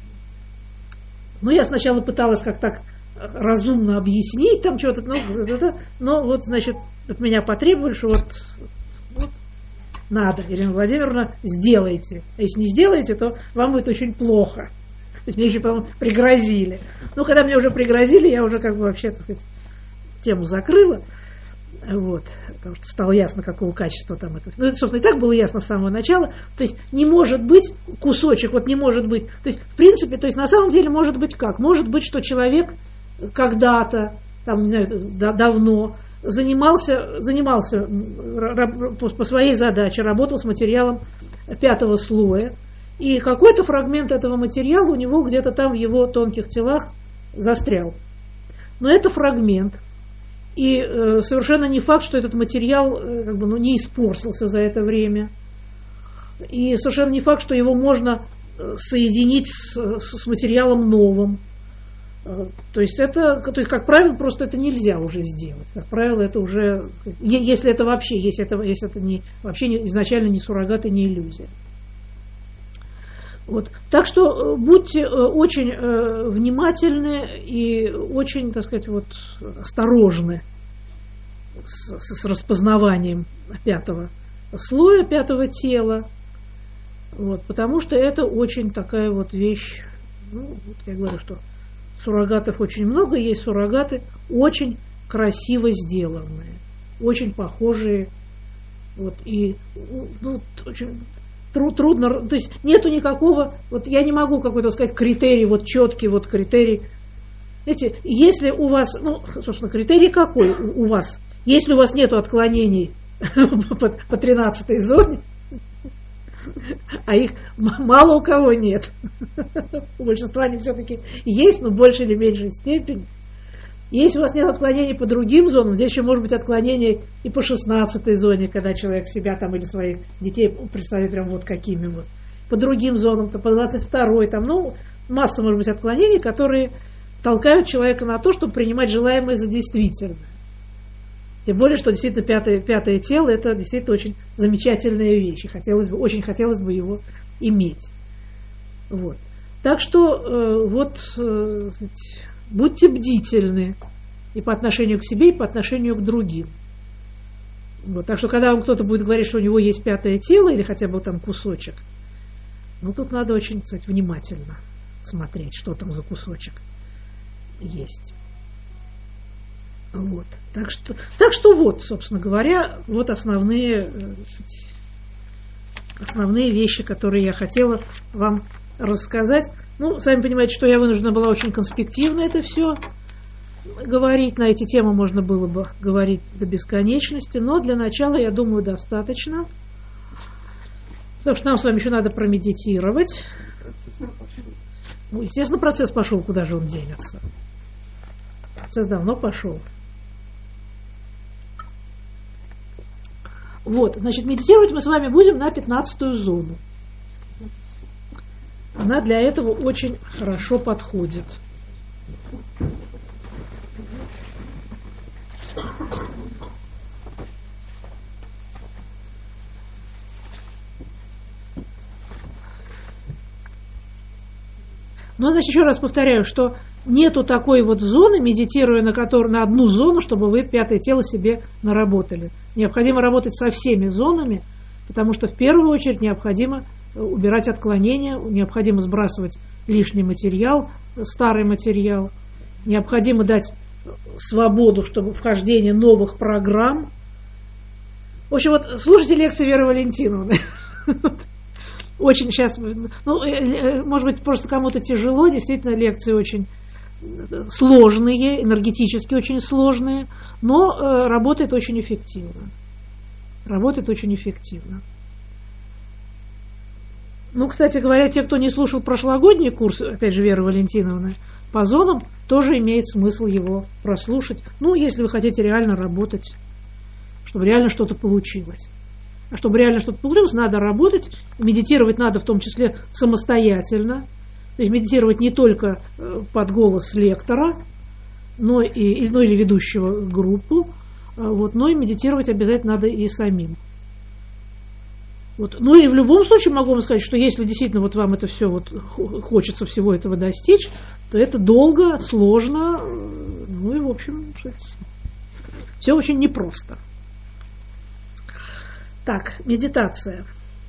Я сначала пыталась как так разумно объяснить там что-то, но вот, значит, от меня потребовали, что вот надо, Ирина Владимировна, сделайте. А если не сделаете, то вам будет очень плохо. То есть мне еще, по-моему, пригрозили. Когда мне уже пригрозили, я уже как бы вообще, так сказать, тему закрыла. Вот. Потому что стало ясно, какого качества там это. Это, собственно, и так было ясно с самого начала. То есть не может быть кусочек, вот не может быть. То есть, в принципе, то есть на самом деле может быть как? Может быть, что человек когда-то, там, не знаю, давно занимался по своей задаче, работал с материалом пятого слоя, и какой-то фрагмент этого материала у него где-то там в его тонких телах застрял. Но это фрагмент. И совершенно не факт, что этот материал не испортился за это время. И совершенно не факт, что его можно соединить с материалом новым. То есть, как правило, просто это нельзя уже сделать. Как правило, это уже, если это вообще, если это не, вообще изначально не суррогат и не иллюзия. Вот. Так что будьте очень внимательны и очень, так сказать, вот, осторожны с распознаванием пятого слоя, пятого тела, вот, потому что это очень такая вот вещь, вот я говорю, что суррогатов очень много, есть суррогаты очень красиво сделанные, очень похожие, вот, и очень трудно, то есть нету никакого, вот я не могу какой-то сказать критерий, вот четкий вот критерий. Знаете, если у вас, собственно, критерий какой у вас? Если у вас нету отклонений по 13-й зоне, а их мало у кого нет, у большинства они все-таки есть, но в большей или меньшей степени. Если у вас нет отклонений по другим зонам, здесь еще может быть отклонение и по 16-й зоне, когда человек себя там или своих детей представляет прям вот какими вот. По другим зонам, то по 22-й, там, масса может быть отклонений, которые толкают человека на то, чтобы принимать желаемое за действительное. Тем более, что действительно пятое тело – это действительно очень замечательная вещь, и очень хотелось бы его иметь. Вот. Так что будьте бдительны и по отношению к себе, и по отношению к другим. Вот. Так что, когда вам кто-то будет говорить, что у него есть пятое тело, или хотя бы там кусочек, тут надо очень, кстати, внимательно смотреть, что там за кусочек есть. Вот. Так что вот, собственно говоря, вот основные вещи, которые я хотела вам рассказать. Сами понимаете, что я вынуждена была очень конспективно это все говорить. На эти темы можно было бы говорить до бесконечности, но для начала, я думаю, достаточно. Потому что нам с вами еще надо промедитировать. Естественно, процесс пошел, куда же он денется. Процесс давно пошел. Вот, значит, медитировать мы с вами будем на 15-ю зону. она для этого очень хорошо подходит. Но, значит, еще раз повторяю, что нету такой вот зоны, медитируя на одну зону, чтобы вы пятое тело себе наработали. Необходимо работать со всеми зонами, потому что в первую очередь необходимо убирать отклонения, необходимо сбрасывать лишний материал, старый материал. Необходимо дать свободу, чтобы вхождение новых программ. В общем, вот слушайте лекции Веры Валентиновны. Очень сейчас, может быть, просто кому-то тяжело, действительно, лекции очень сложные, энергетически очень сложные, но работает очень эффективно. Работает очень эффективно. Ну, кстати говоря, те, кто не слушал прошлогодний курс, опять же, Веры Валентиновны, по зонам, тоже имеет смысл его прослушать. Ну, если вы хотите реально работать, чтобы реально что-то получилось. А чтобы реально что-то получилось, надо работать, медитировать надо в том числе самостоятельно. То есть медитировать не только под голос лектора, или ведущего группу, но и медитировать обязательно надо и самим. Ну и в любом случае могу вам сказать, что если действительно вот вам это все хочется всего этого достичь, то это долго, сложно, и в общем, все очень непросто. Так, медитация.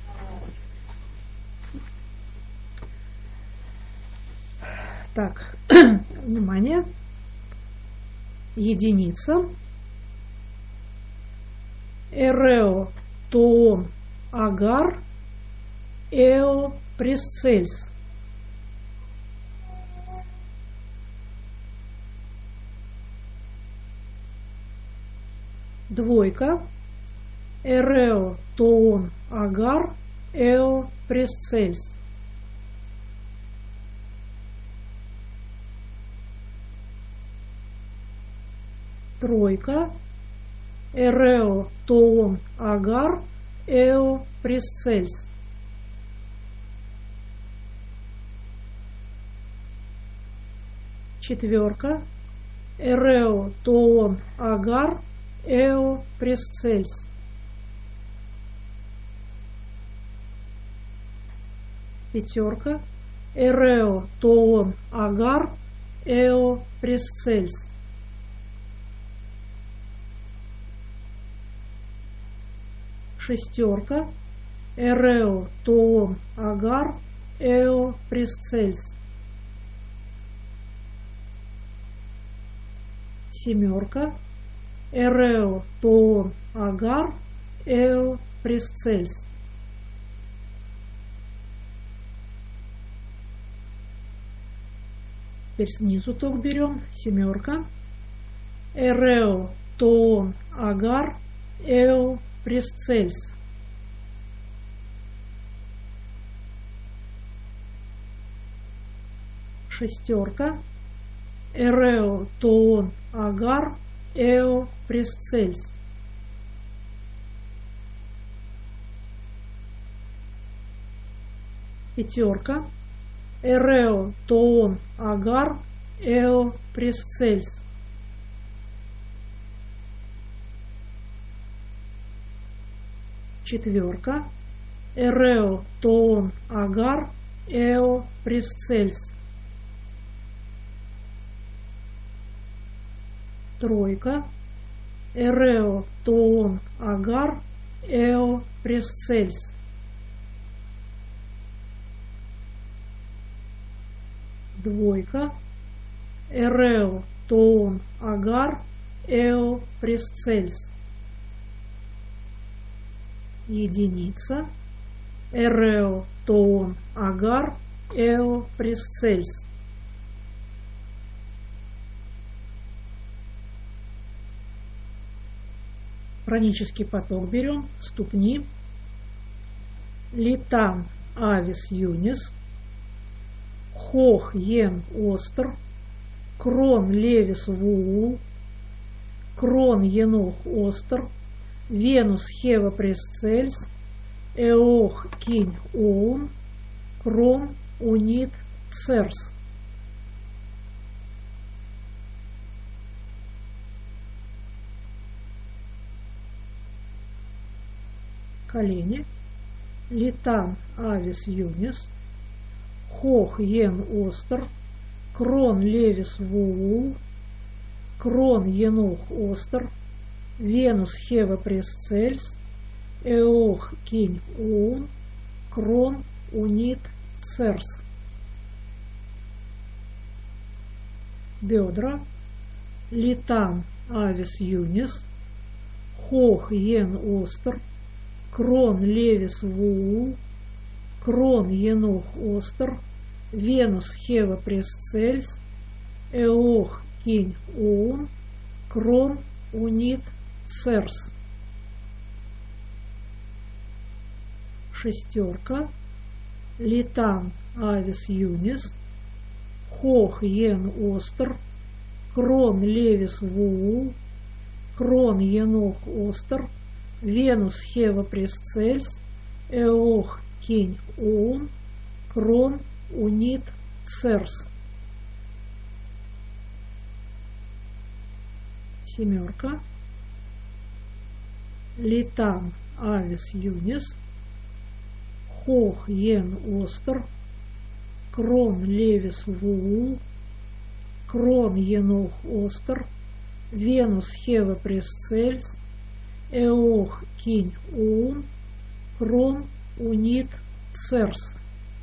Так, внимание. Единица. Эрео тоон агар эо пресцельс. Двойка. Эрео тоон агар эо пресцельс. Тройка. Эрео тоон агар эо пресцельс. Четверка. Эрео тоон агар эо пресцельс. Пятерка. Эрео тоон агар эо пресцельс. Шестерка. Эрео тоон агар эо пресцельс. Семерка. Эрео тоон агар эо пресцельс. Теперь снизу ток берем. Семерка. Эрео тоон агар эо пресцельс. Шестерка. Эрео тоон агар эо пресцельс. Пятерка. Эрео тоон агар эо пресцельс. Четверка. Эрео тоон агар эо пресцельс. Тройка. Эрео тоон агар эо пресцельс. Двойка. Эрео тоон агар эо пресцельс. Единица. Эрео тоон агар эо пресцельс. Пранический поток берем, ступни. Литам авис юнис. Хох йен остр. Крон левис вуул. Крон енох остр. Венус хева пресцельс. Эох кинь оун. Крон унит церс. Колени. Литан авис юнис. Хох ен остер. Крон левис вуул. Крон енох остер. Венус хева пресцельс. Эох кинь уун. Крон унит церс. Бедра. Литан авис юнис. Хох ен остер. Крон левис вуул. Крон енох остер. Венус хева пресцельс. Эох кинь уун. Крон унит церс. Шестерка. Литан авис юнис. Хох ен остер. Крон левис вуул. Крон енох остер. Венус хева пресцельс. Эох кинь уун. Крон унит церс. Семерка. Литан авис юнис. Хох ен остер. Крон левис вуул. Крон енох остер. Венус хева пресцельс. Эох кинь уун. Крон унит церс.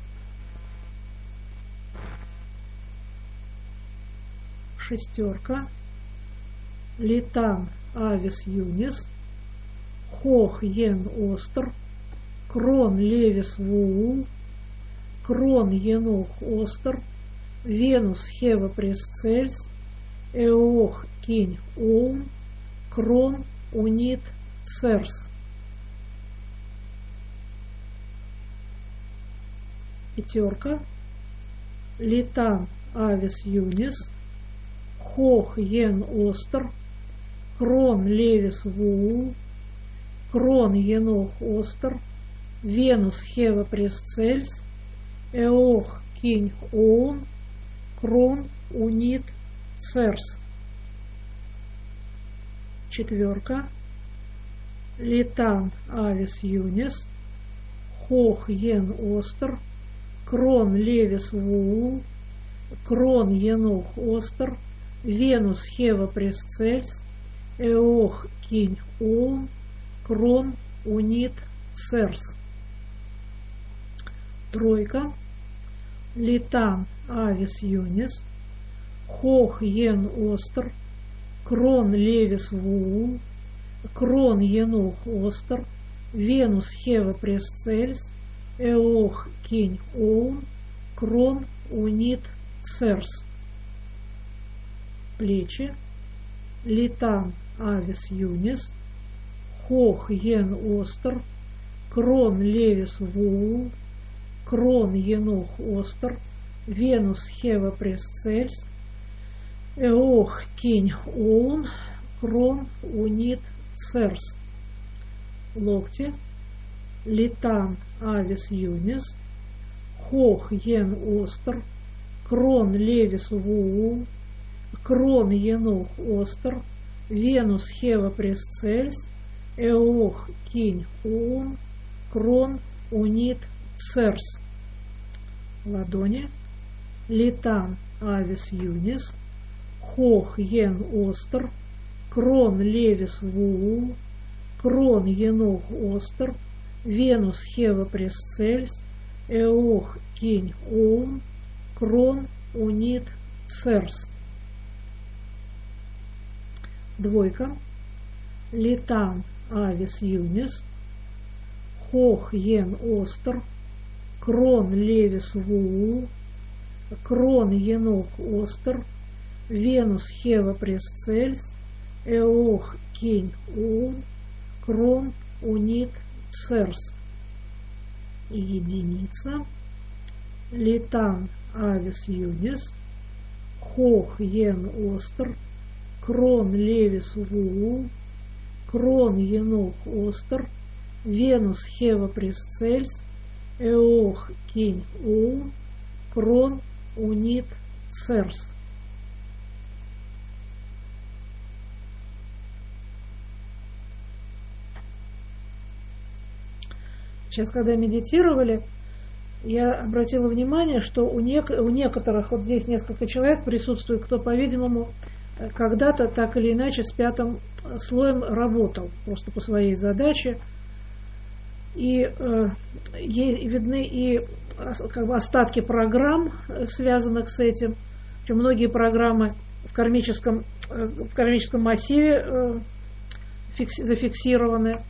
Шестерка. Литан авис юнис. Хох ен остер. Крон левис вуул. Крон енох остер. Венус хева пресцельс. Эох кинь уун. Крон унит церс. Пятерка. Литан авис юнис. Хох ен остер. Крон левис вуул. Крон енох остер. Венус хева пресцельс. Эох кинь уун. Крон унит церс. Четверка. Литан авис юнис. Хох ен остер. Крон левис вуул. Крон енох остер. Венус хева пресцельс. Эох кинь уун. Крон унит церс. Тройка. Литан авис юнис. Хох ен остер. Крон левис вуул. Крон енох остер. Венус хева пресцельс. Эох кинь уун. Крон унит церс. Плечи. Литан авис юнис. Хох ен остер. Крон левис вуул. Крон енох остер. Венус хева пресцельс. Эох кинь уун. Крон унит церс. Локти. Литан авис юнис. Хох ен остер. Крон левис вуул. Крон енох остер. Венус хева пресцельс. Эох кинь уун. Крон унит церс. Ладони. Литан авис юнис. Хох ен остер. Крон левис вуул. Крон енох остер. Венус хева пресцельс. Эох кинь уун. Крон унит церс. Двойка. Литан авис юнис. Хох ен остер. Крон левис вуул. Крон енох остер. Венус хева пресцельс. Эох кинь уун. Крон унит церс. И единица. Литан авис юнис. Хох ен остер. Крон левис вуул. Крон енох остер. Венус хева пресцельс. Эох кинь уун. хрон, унит, церс. Сейчас, когда медитировали, я обратила внимание, что у некоторых, вот здесь несколько человек присутствует, кто, по-видимому, когда-то так или иначе с 5 слоем работал, просто по своей задаче. И видны и как бы остатки программ, связанных с этим. Многие программы в кармическом массиве зафиксированы.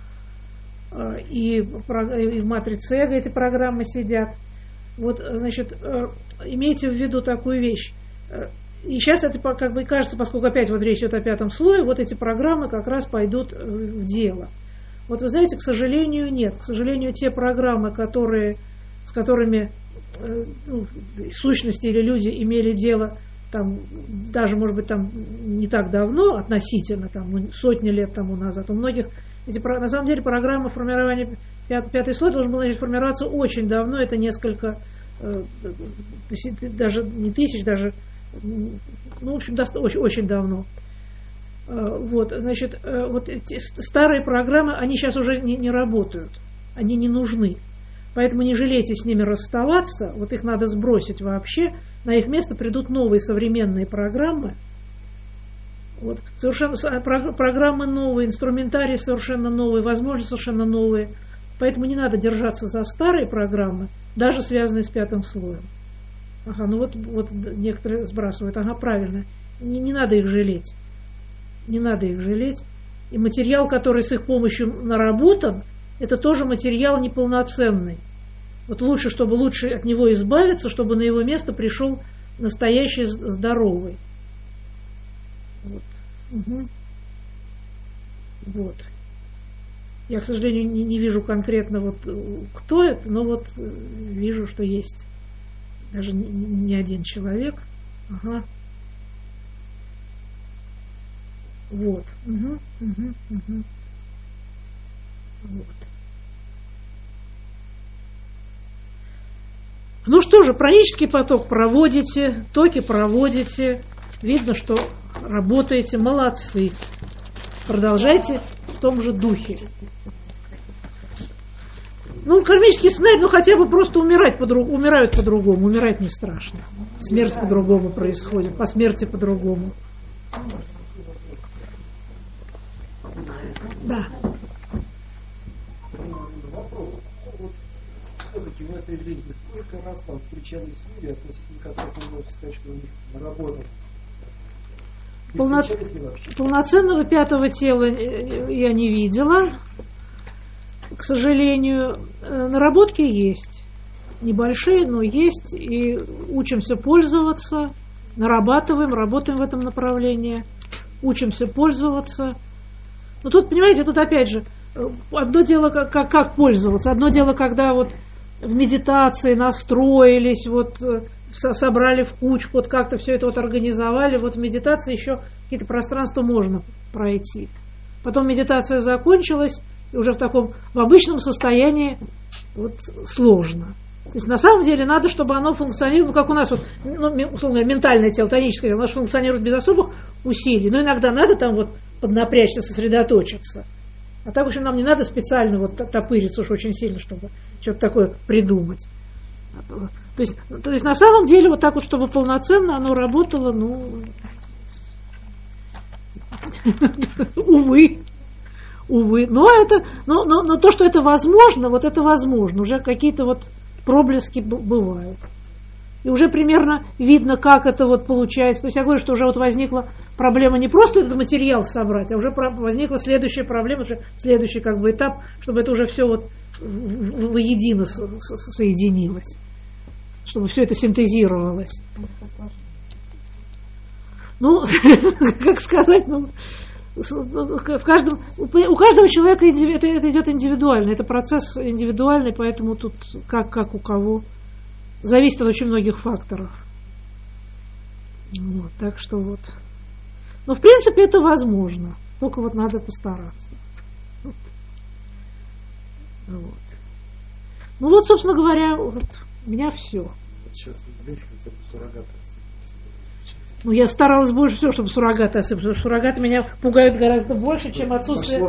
И в матрице эго эти программы сидят. Вот, значит, имейте в виду такую вещь. И сейчас это как бы кажется, поскольку опять вот речь идет о 5 слое, вот эти программы как раз пойдут в дело. Вот вы знаете, к сожалению, нет. К сожалению, те программы, с которыми сущности или люди имели дело там, даже, может быть, там не так давно, относительно там, сотни лет тому назад, у многих на самом деле программа формирования 5 слой должен был начать формироваться очень давно, это несколько, даже не тысяч, даже, в общем, очень, очень давно. Вот, значит, вот эти старые программы, они сейчас уже не работают, они не нужны. Поэтому не жалейте с ними расставаться, вот их надо сбросить вообще, на их место придут новые современные программы. Вот, совершенно программы новые, инструментарий совершенно новый, возможности совершенно новые. Поэтому не надо держаться за старые программы, даже связанные с 5 слоем. Ага, ну вот некоторые сбрасывают. Ага, правильно. Не надо их жалеть. Не надо их жалеть. И материал, который с их помощью наработан, это тоже материал неполноценный. Вот лучше от него избавиться, чтобы на его место пришел настоящий здоровый. Вот. Угу. Вот. Я, к сожалению, не вижу конкретно, вот, кто это, но вот вижу, что есть даже не один человек. Ага. Вот. Угу. Угу. Угу. Вот. Ну что же, пранический поток проводите, токи проводите. Видно, что работаете, молодцы. Продолжайте в том же духе. Ну, кармический сценарий, хотя бы просто умирают по-другому. Умирать не страшно. Смерть по-другому происходит, по смерти по-другому. Да. Вопрос. Вот все-таки в этой жизни сколько раз вам встречались люди, относительно которых вы можете сказать, что у них наработано? Полноценного 5-го тела я не видела, к сожалению. Наработки есть. Небольшие, но есть. И учимся пользоваться, нарабатываем, работаем в этом направлении. Учимся пользоваться. Но тут, понимаете, тут опять же, одно дело, как пользоваться. Одно дело, когда вот в медитации настроились, вот собрали в кучку, вот как-то все это вот организовали. Вот в медитации еще какие-то пространства можно пройти. Потом медитация закончилась, и уже в обычном состоянии вот сложно. То есть на самом деле надо, чтобы оно функционировало, как у нас, вот, условно, ментальное тело, тоническое, оно функционирует без особых усилий, но иногда надо там вот поднапрячься, сосредоточиться. А так, в общем, нам не надо специально вот топыриться уж очень сильно, чтобы что-то такое придумать. То есть на самом деле вот так вот, чтобы полноценно оно работало, увы. Но то, что это возможно, вот это возможно. Уже какие-то вот проблески бывают. И уже примерно видно, как это вот получается. То есть я говорю, что уже вот возникла проблема не просто этот материал собрать, а уже возникла следующая проблема, уже следующий как бы этап, чтобы это уже все вот воедино соединилось. Чтобы все это синтезировалось. Ну, как сказать, у каждого человека это идет индивидуально. Это процесс индивидуальный, поэтому тут как у кого. Зависит от очень многих факторов. Вот, так что вот. Но в принципе это возможно. Только вот надо постараться. Вот. Ну вот, собственно говоря, вот, у меня все. Вот сейчас взгляните, хотя бы суррогаты осыпались. Ну, я старалась больше всего, чтобы суррогаты осыпались, потому что суррогаты меня пугают гораздо больше, чем отсутствие